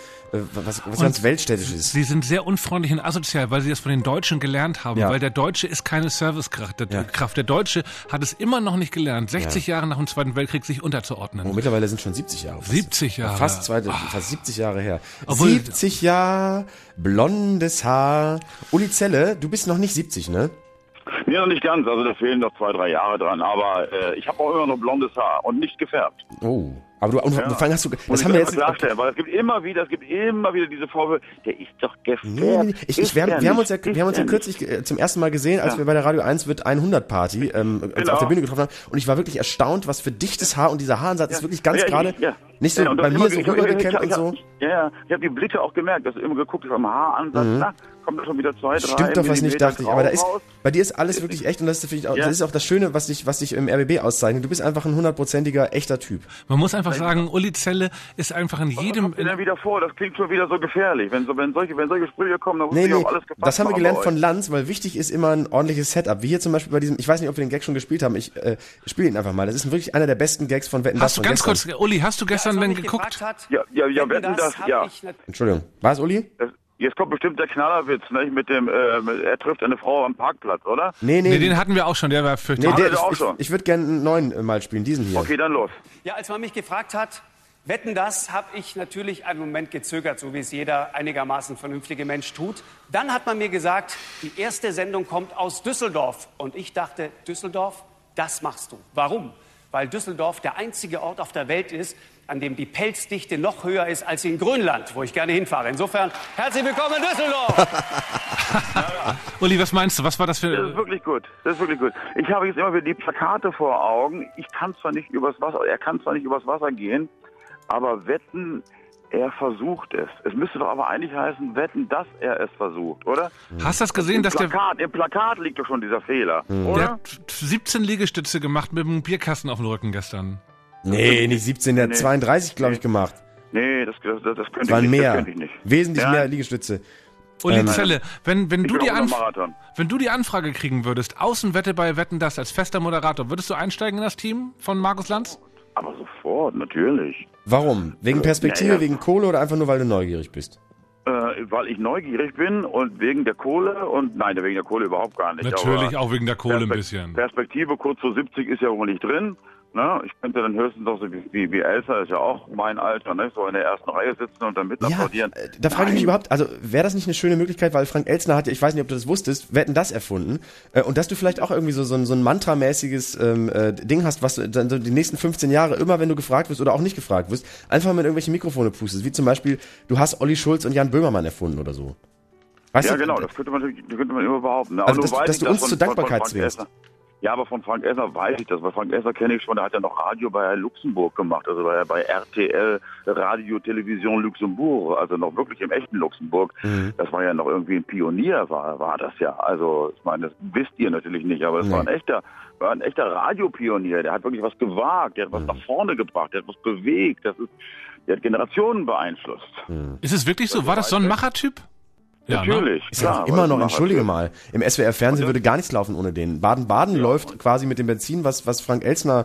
was ganz Weltstädtisches. Sie sind sehr unfreundlich und asozial, weil sie das von den Deutschen gelernt haben, weil der Deutsche ist keine Servicekraft. Der Deutsche hat es immer noch nicht gelernt, 60 Jahre nach dem Zweiten Weltkrieg sich unterzuordnen. Oh, mittlerweile sind schon 70 Jahre. 70 Jahre. Fast 70 Jahre her. 70 Jahre, blondes Haar. Uli Zelle, du bist noch nicht 70, ne? Nee, noch nicht ganz. Also da fehlen noch 2-3 Jahre dran. Aber ich habe auch immer noch blondes Haar und nicht gefärbt. Oh. Aber du hast du. Das haben wir jetzt klarstellen, weil es gibt immer wieder diese Vorwürfe, der ist doch gefärbt. Nee. Wir haben uns ja kürzlich zum ersten Mal gesehen, als wir bei der Radio 1 wird 100 Party auf der Bühne getroffen haben. Und ich war wirklich erstaunt, was für dichtes Haar, und dieser Haaransatz ist wirklich ganz gerade. Nicht so bei mir so rübergekämmt und so. Ja, ich habe die Blicke auch gemerkt, dass du immer geguckt hast am Haaransatz, kommt da schon wieder 2-3. Stimmt doch was nicht, dachte ich. Aber bei dir ist alles wirklich echt, und das ist auch das Schöne, was dich im RBB auszeichnet. Du bist einfach ein 100%iger, echter Typ. Man muss einfach sagen, Uli Zelle ist einfach in jedem... Was kommt denn wieder vor? Das klingt schon wieder so gefährlich. Wenn solche Sprüche kommen, dann muss ich auch alles gefasst. Das haben wir gelernt von Lanz, weil wichtig ist immer ein ordentliches Setup. Wie hier zum Beispiel bei diesem, ich weiß nicht, ob wir den Gag schon gespielt haben, ich spiele ihn einfach mal. Das ist wirklich einer der besten Gags von Wetten, das. Uli, hast du gestern denn geguckt? Ja, Wetten, das, ja. Entschuldigung, war es Uli? Jetzt kommt bestimmt der Knallerwitz, nicht? Mit dem, er trifft eine Frau am Parkplatz, oder? Nee, den hatten wir auch schon, der war fürchterlich. Ich würde gerne einen neuen mal spielen, diesen hier. Okay, dann los. Ja, als man mich gefragt hat, Wetten, das, habe ich natürlich einen Moment gezögert, so wie es jeder einigermaßen vernünftige Mensch tut. Dann hat man mir gesagt, die erste Sendung kommt aus Düsseldorf. Und ich dachte, Düsseldorf, das machst du. Warum? Weil Düsseldorf der einzige Ort auf der Welt ist, an dem die Pelzdichte noch höher ist als in Grönland, wo ich gerne hinfahre. Insofern, herzlich willkommen in Düsseldorf! Uli, was meinst du? Was war das für... Das ist wirklich gut. Ich habe jetzt immer wieder die Plakate vor Augen. Er kann zwar nicht übers Wasser gehen, aber wetten, er versucht es. Es müsste doch aber eigentlich heißen, wetten, dass er es versucht, oder? Hast du das gesehen, dass Im Plakat liegt doch schon dieser Fehler, oder? Der hat 17 Liegestütze gemacht mit einem Bierkasten auf dem Rücken gestern. Nee, nicht 17, der hat 32, glaube ich, gemacht. Nee, das könnte ich nicht. Wesentlich mehr Liegestütze. Uli Zelle, wenn du die Anfrage kriegen würdest, Außenwette bei Wetten, das als fester Moderator, würdest du einsteigen in das Team von Markus Lanz? Aber sofort, natürlich. Warum? Wegen Perspektive, wegen Kohle oder einfach nur, weil du neugierig bist? Weil ich neugierig bin und wegen der Kohle wegen der Kohle überhaupt gar nicht. Natürlich auch wegen der Kohle ein bisschen. Perspektive kurz vor 70 ist ja wohl nicht drin. Ne? Ich könnte dann höchstens auch so wie Elsa, ist ja auch mein Alter, ne? So in der ersten Reihe sitzen und dann mit applaudieren. Da frage ich mich überhaupt, also wäre das nicht eine schöne Möglichkeit, weil Frank Elstner hat ja, ich weiß nicht, ob du das wusstest, Wetten, das erfunden, und dass du vielleicht auch irgendwie so ein Mantramäßiges Ding hast, was du dann so die nächsten 15 Jahre immer, wenn du gefragt wirst oder auch nicht gefragt wirst, einfach mit irgendwelche Mikrofone pustest, wie zum Beispiel, du hast Olli Schulz und Jan Böhmermann erfunden oder so. Weißt du? Genau, das könnte man immer behaupten. Ne? Also, dass du uns zur Dankbarkeit zwingst. Ja, aber von Frank Esser weiß ich das, weil Frank Esser kenne ich schon, der hat ja noch Radio bei Luxemburg gemacht, also bei RTL, Radio Television Luxembourg, also noch wirklich im echten Luxemburg. Mhm. Das war ja noch irgendwie ein Pionier, war das ja. Also, ich meine, das wisst ihr natürlich nicht, aber das war ein echter Radiopionier, der hat wirklich was gewagt, der hat was nach vorne gebracht, der hat was bewegt, der hat Generationen beeinflusst. Mhm. Ist es wirklich so? War das so ein Machertyp? Ja, natürlich. Ist ja immer noch, entschuldige mal. Im SWR-Fernsehen würde gar nichts laufen ohne den. Baden-Baden läuft quasi mit dem Benzin, was Frank Elstner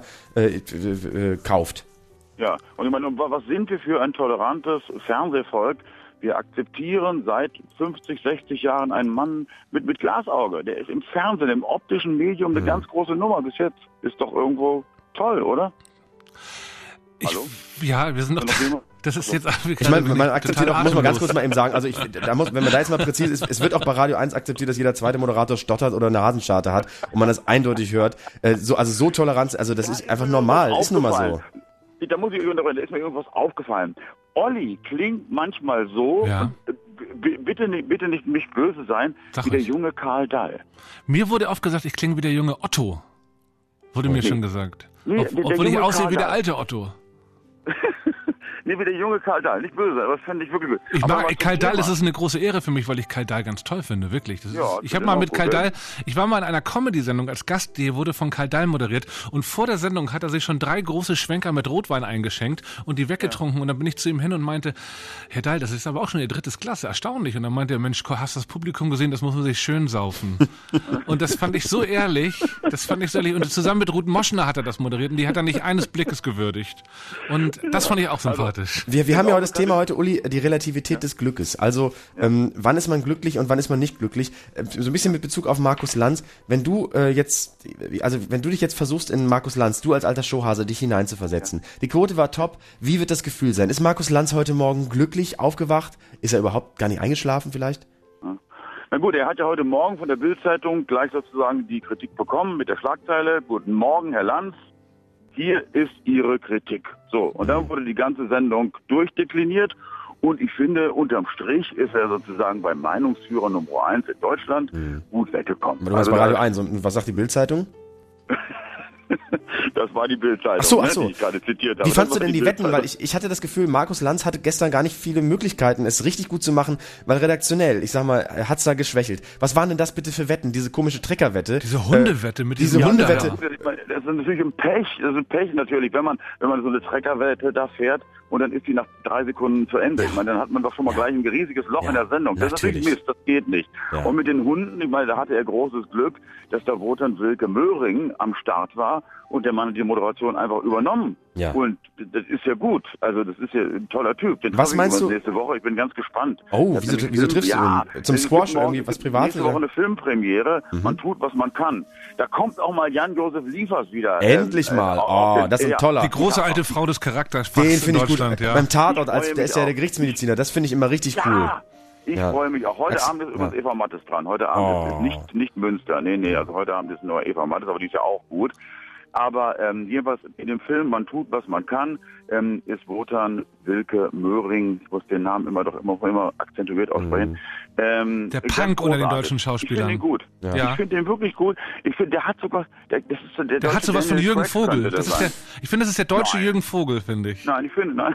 kauft. Ja, und ich meine, was sind wir für ein tolerantes Fernsehvolk? Wir akzeptieren seit 50, 60 Jahren einen Mann mit Glasauge. Der ist im Fernsehen, im optischen Medium eine ganz große Nummer bis jetzt. Ist doch irgendwo toll, oder? Hallo? Ja, wir sind noch... Das ist jetzt ich meine, man akzeptiert auch, muss man ganz kurz mal eben sagen, also wenn man da jetzt mal präzise ist, es wird auch bei Radio 1 akzeptiert, dass jeder zweite Moderator stottert oder eine Hasenscharte hat und man das eindeutig hört. So Toleranz, also das ist einfach normal, ist nun mal so. Da muss ich unterbrechen, da ist mir irgendwas aufgefallen. Olli klingt manchmal so, bitte nicht mich böse sein, wie der junge Karl Dall. Mir wurde oft gesagt, ich klinge wie der junge Otto. Wurde mir schon gesagt. Obwohl ich aussehe wie der alte Otto. Nee, wie der junge Karl Dall. Nicht böse, aber das fände ich wirklich gut. Karl Dall, es ist eine große Ehre für mich, weil ich Karl Dall ganz toll finde, wirklich. Ich habe mal mit Karl Dall, ich war mal in einer Comedy-Sendung als Gast, die wurde von Karl Dall moderiert und vor der Sendung hat er sich schon 3 große Schwenker mit Rotwein eingeschenkt und die weggetrunken und dann bin ich zu ihm hin und meinte, Herr Dall, das ist aber auch schon Ihr 3. Klasse, erstaunlich. Und dann meinte er, Mensch, hast du das Publikum gesehen, das muss man sich schön saufen. Und das fand ich so ehrlich, und zusammen mit Ruth Moschner hat er das moderiert und die hat er nicht eines Blickes gewürdigt. Und das fand ich auch sympathisch. Wir haben ja das Thema heute, Uli, die Relativität des Glückes. Also, wann ist man glücklich und wann ist man nicht glücklich? So ein bisschen mit Bezug auf Markus Lanz. Wenn du dich jetzt versuchst, in Markus Lanz, du als alter Showhase, dich hineinzuversetzen. Die Quote war top. Wie wird das Gefühl sein? Ist Markus Lanz heute Morgen glücklich aufgewacht? Ist er überhaupt gar nicht eingeschlafen vielleicht? Na gut, er hat ja heute Morgen von der Bild-Zeitung gleich sozusagen die Kritik bekommen mit der Schlagzeile, Guten Morgen, Herr Lanz. Hier ist Ihre Kritik. So, und dann wurde die ganze Sendung durchdekliniert und ich finde, unterm Strich ist er sozusagen beim Meinungsführer Nummer 1 in Deutschland gut weggekommen. Aber du warst bei Radio 1 und was sagt die Bild-Zeitung? Das war die Bild-Zeitung, Ach so. Die ich gerade zitiert habe. Wie fandst du denn die Wetten? Weil ich hatte das Gefühl, Markus Lanz hatte gestern gar nicht viele Möglichkeiten, es richtig gut zu machen, weil redaktionell, ich sag mal, hat's da geschwächelt. Was waren denn das bitte für Wetten? Diese komische Treckerwette? Diese Hundewette mit diese Hundewette. Das ist natürlich ein Pech. Das ist ein Pech natürlich, wenn man so eine Treckerwette da fährt und dann ist die nach 3 Sekunden zu Ende. Ich meine, dann hat man doch schon mal gleich ein riesiges Loch in der Sendung. Das ist natürlich Mist, das geht nicht. Ja. Und mit den Hunden, ich meine, da hatte er großes Glück, dass da Wotan Wilke Möhring am Start war und der Mann hat die Moderation einfach übernommen. Ja. Und das ist ja gut. Also das ist ja ein toller Typ. Den was meinst du? Nächste Woche. Ich bin ganz gespannt. Oh, wieso triffst du ihn? Zum Squash irgendwie, was Privates? Nächste Woche eine Filmpremiere. Man tut, was man kann. Da kommt auch mal Jan-Josef Liefers wieder. Endlich mal. Oh, das ist ein toller. Die große alte Frau des Charakters. Den finde ich gut. Ja. Beim Tatort, der ist ja der Gerichtsmediziner. Das finde ich immer richtig cool. Ich freue mich auch. Heute Abend ist übrigens Eva Mattes dran. Heute Abend ist nicht Münster. Nee, also heute Abend ist nur Eva Mattes, aber die ist ja auch gut. Aber jedenfalls in dem Film, man tut, was man kann, ist Wotan Wilke Möhring, ich muss den Namen immer akzentuiert aussprechen. Der Punk unter den deutschen Schauspielern. Ich finde den gut. Ja. Ich finde den wirklich gut. Ich finde, der hat sogar... Der hat sowas von Jürgen Vogel. Ich finde, das ist der deutsche Jürgen Vogel, finde ich. Nein.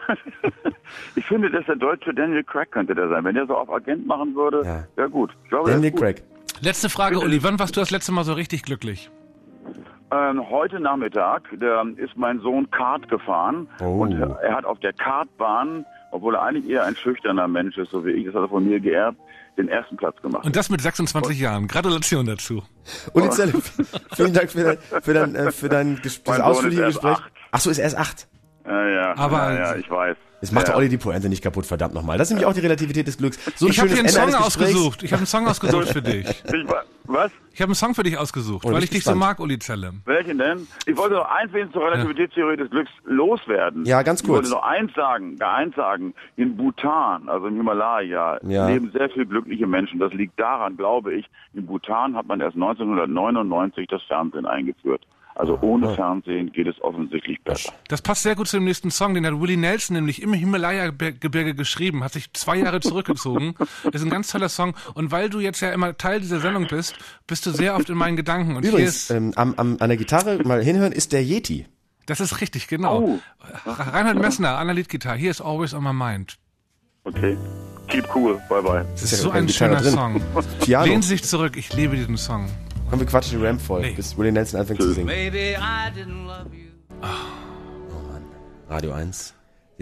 Ich finde, dass der deutsche Daniel Craig könnte der sein. Wenn der so auf Agent machen würde, wäre gut. Ich glaube, Daniel Craig. Letzte Frage, Uli. Wann warst du das letzte Mal so richtig glücklich? Heute Nachmittag, ist mein Sohn Kart gefahren und er hat auf der Kartbahn, obwohl er eigentlich eher ein schüchterner Mensch ist, so wie ich, das hat er von mir geerbt, den 1. Platz gemacht. Und das mit 26 Jahren. Gratulation dazu. Uli Zelle, vielen Dank für dein ausführliches Gespräch. Ach so, ist er erst 8? Ja, ich weiß. Jetzt macht der Olli die Pointe nicht kaputt, verdammt nochmal. Das ist nämlich auch die Relativität des Glücks. Ich habe dir einen Song ausgesucht. Ich habe einen Song ausgesucht für dich. Was? Ich habe einen Song für dich ausgesucht, weil ich dich so mag, Uli Zelle. Welchen denn? Ich wollte noch eins zur Relativitätstheorie des Glücks loswerden. Ja, ganz kurz. Ich wollte noch eins sagen. In Bhutan, also im Himalaya, leben sehr viele glückliche Menschen. Das liegt daran, glaube ich, in Bhutan hat man erst 1999 das Fernsehen eingeführt. Also ohne Fernsehen geht es offensichtlich besser. Das passt sehr gut zu dem nächsten Song, den hat Willie Nelson nämlich im Himalaya-Gebirge geschrieben, hat sich 2 Jahre zurückgezogen. Ist ein ganz toller Song. Und weil du jetzt ja immer Teil dieser Sendung bist, bist du sehr oft in meinen Gedanken. Und übrigens, hier ist, an der Gitarre mal hinhören, ist der Yeti. Das ist richtig, genau. Reinhard Messner an der Leadgitarre. Hier ist Always on My Mind. Okay. Keep cool. Bye bye. Das ist so ein schöner Song. Lehnen Sie sich zurück. Ich liebe diesen Song. Komm, wir quatschen die Ramp voll, bis Willie Nelson anfängt zu singen. Baby, I didn't love you. Oh Mann. Radio 1,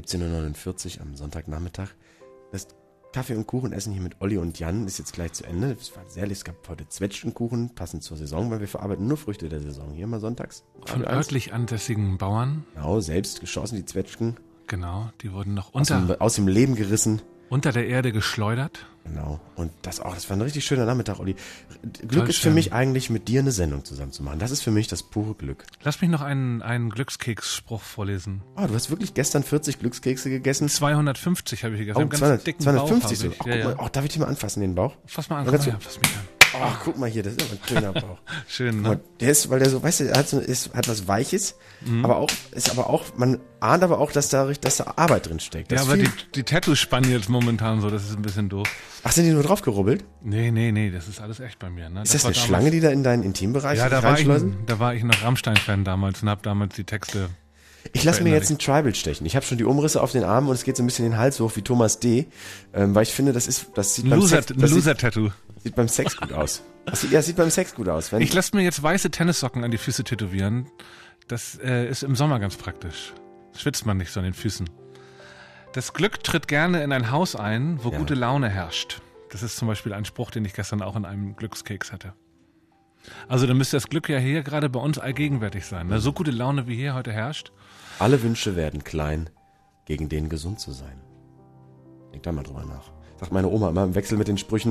17:49 Uhr am Sonntagnachmittag. Das Kaffee und Kuchen essen hier mit Olli und Jan ist jetzt gleich zu Ende. Es war sehr lecker. Es gab heute Zwetschgenkuchen, passend zur Saison, weil wir verarbeiten nur Früchte der Saison hier immer sonntags. Von örtlich ansässigen Bauern. Genau, selbst geschossen, die Zwetschgen. Genau, die wurden noch aus dem Leben gerissen. Unter der Erde geschleudert. Genau. Und das war ein richtig schöner Nachmittag, Olli. Glück ist für mich eigentlich, mit dir eine Sendung zusammen zu machen. Das ist für mich das pure Glück. Lass mich noch einen Glückskeksspruch vorlesen. Oh, du hast wirklich gestern 40 Glückskekse gegessen? 250 habe ich gegessen. Oh, 250 so. Darf ich dich mal anfassen, den Bauch? Fass mal an, fass mich an. Ach, guck mal hier, das ist immer ein schöner Bauch. Schön, ne? Der ist, weil der so, weißt du, hat was Weiches, aber auch, man ahnt aber auch, dass da Arbeit drin steckt. Ja, aber die Tattoos spannen jetzt momentan so, das ist ein bisschen doof. Ach, sind die nur drauf gerubbelt? Nee, das ist alles echt bei mir, ne? Ist das eine Schlange, die da in deinen Intimbereich reinschleusen? Da war ich noch Rammstein-Fan damals und habe damals die Texte. Ich lasse mir jetzt ein Tribal stechen. Ich habe schon die Umrisse auf den Armen und es geht so ein bisschen den Hals hoch wie Thomas D., weil ich finde, das sieht beim Sex... Ein Loser-Tattoo. Sieht beim Sex gut aus. Sieht beim Sex gut aus. Ich lasse mir jetzt weiße Tennissocken an die Füße tätowieren. Das ist im Sommer ganz praktisch. Schwitzt man nicht so an den Füßen. Das Glück tritt gerne in ein Haus ein, wo gute Laune herrscht. Das ist zum Beispiel ein Spruch, den ich gestern auch in einem Glückskeks hatte. Also dann müsste das Glück ja hier gerade bei uns allgegenwärtig sein. Ne? So gute Laune wie hier heute herrscht. Alle Wünsche werden klein, gegen den gesund zu sein. Denk da mal drüber nach. Sagt meine Oma immer im Wechsel mit den Sprüchen,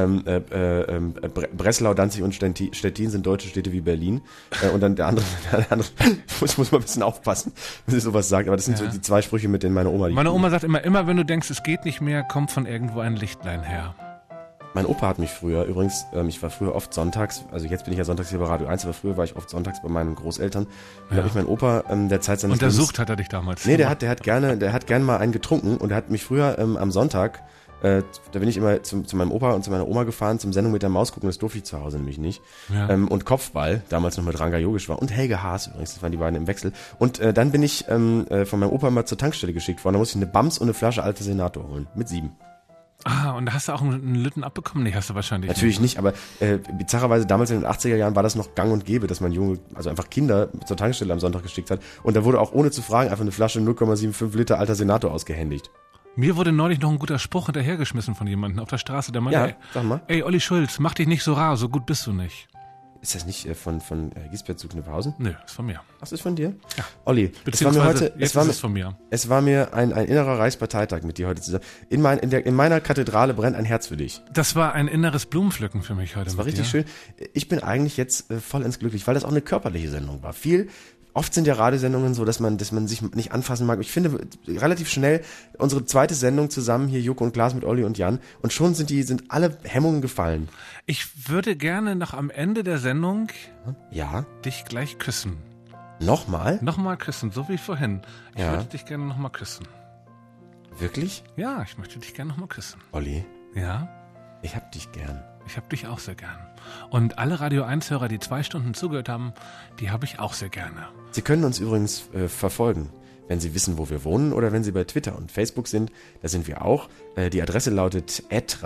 Breslau, Danzig und Stettin sind deutsche Städte wie Berlin. Und dann der andere muss man ein bisschen aufpassen, wenn sie sowas sagt. Aber das sind so die 2 Sprüche, mit denen meine Oma... Meine Oma sagt immer wenn du denkst, es geht nicht mehr, kommt von irgendwo ein Lichtlein her. Mein Opa hat mich früher, übrigens, ich war früher oft sonntags, also jetzt bin ich ja sonntags hier bei Radio 1, aber früher war ich oft sonntags bei meinen Großeltern. Da habe ich meinen Opa der Zeit seines Lebens... Untersucht hat er dich damals? Nee, der hat gerne mal einen getrunken und der hat mich früher am Sonntag... da bin ich immer zu meinem Opa und zu meiner Oma gefahren zum Sendung mit der Maus gucken, das durfte ich zu Hause nämlich nicht. Ja. Und Kopfball, damals noch mit Ranga Yogeshwar und Helge Haas übrigens, das waren die beiden im Wechsel. Und dann bin ich von meinem Opa mal zur Tankstelle geschickt worden, da musste ich eine Bams und eine Flasche Alter Senator holen, mit 7. Ah, und da hast du auch einen Lütten abbekommen? Nee, hast du wahrscheinlich natürlich nicht, aber bizarrerweise damals in den 80er Jahren war das noch gang und gäbe, dass man einfach Kinder zur Tankstelle am Sonntag geschickt hat. Und da wurde auch ohne zu fragen einfach eine Flasche 0,75 Liter Alter Senator ausgehändigt. Mir wurde neulich noch ein guter Spruch hinterhergeschmissen von jemandem auf der Straße, der meinte, sag mal. Ey, Olli Schulz, mach dich nicht so rar, so gut bist du nicht. Ist das nicht von Gisbert zu Knüpphausen? Nö, ist von mir. Ach, das ist von dir? Ja. Olli, es war von mir. Es war mir ein innerer Reichsparteitag mit dir heute zusammen. In meiner Kathedrale brennt ein Herz für dich. Das war ein inneres Blumenpflücken für mich heute. Das war richtig schön. Ich bin eigentlich jetzt vollends glücklich, weil das auch eine körperliche Sendung war. Oft sind ja Radiosendungen so, dass man sich nicht anfassen mag. Ich finde relativ schnell unsere zweite Sendung zusammen hier, Joko und Klaas mit Olli und Jan, und schon sind alle Hemmungen gefallen. Ich würde gerne noch am Ende der Sendung dich gleich küssen. Nochmal? Nochmal küssen, so wie vorhin. Ich würde dich gerne nochmal küssen. Wirklich? Ja, ich möchte dich gerne nochmal küssen. Olli? Ja? Ich hab dich gern. Ich hab dich auch sehr gern. Und alle Radio 1-Hörer, die 2 Stunden zugehört haben, die habe ich auch sehr gerne. Sie können uns übrigens verfolgen, wenn Sie wissen, wo wir wohnen oder wenn Sie bei Twitter und Facebook sind. Da sind wir auch. Die Adresse lautet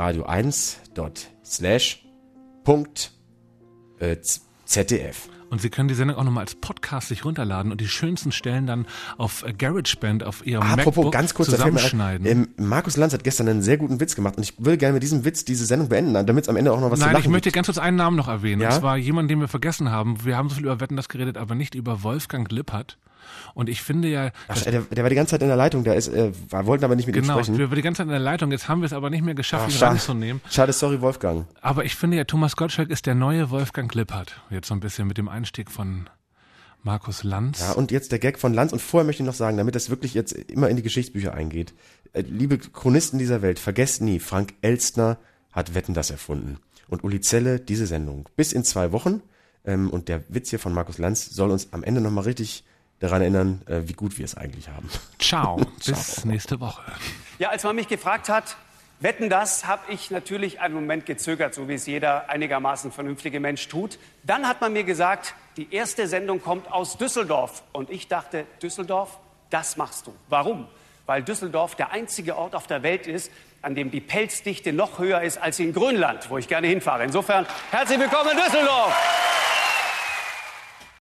@radio1.slash.zdf. Und Sie können die Sendung auch nochmal als Podcast sich runterladen und die schönsten Stellen dann auf GarageBand auf Ihrem MacBook ganz kurz, zusammenschneiden. Markus Lanz hat gestern einen sehr guten Witz gemacht und ich würde gerne mit diesem Witz diese Sendung beenden, damit es am Ende auch noch was zu lachen gibt. Nein, ich möchte ganz kurz einen Namen noch erwähnen. Ja? Und zwar jemanden, den wir vergessen haben. Wir haben so viel über Wetten, das geredet, aber nicht über Wolfgang Lippert. Und ich finde ja... der war die ganze Zeit in der Leitung, wir wollten aber nicht mit ihm sprechen. Genau, wir waren die ganze Zeit in der Leitung, jetzt haben wir es aber nicht mehr geschafft, ihn ranzunehmen. Schade, sorry Wolfgang. Aber ich finde ja, Thomas Gottschalk ist der neue Wolfgang Lippert. Jetzt so ein bisschen mit dem Einstieg von Markus Lanz. Ja, und jetzt der Gag von Lanz. Und vorher möchte ich noch sagen, damit das wirklich jetzt immer in die Geschichtsbücher eingeht. Liebe Chronisten dieser Welt, vergesst nie, Frank Elstner hat Wetten, das erfunden. Und Uli Zelle, diese Sendung. Bis in 2 Wochen. Und der Witz hier von Markus Lanz soll uns am Ende nochmal richtig daran erinnern, wie gut wir es eigentlich haben. Ciao, bis nächste Woche. Ja, als man mich gefragt hat, Wetten, das, habe ich natürlich einen Moment gezögert, so wie es jeder einigermaßen vernünftige Mensch tut. Dann hat man mir gesagt, die erste Sendung kommt aus Düsseldorf. Und ich dachte, Düsseldorf, das machst du. Warum? Weil Düsseldorf der einzige Ort auf der Welt ist, an dem die Pelzdichte noch höher ist als in Grönland, wo ich gerne hinfahre. Insofern, herzlich willkommen in Düsseldorf!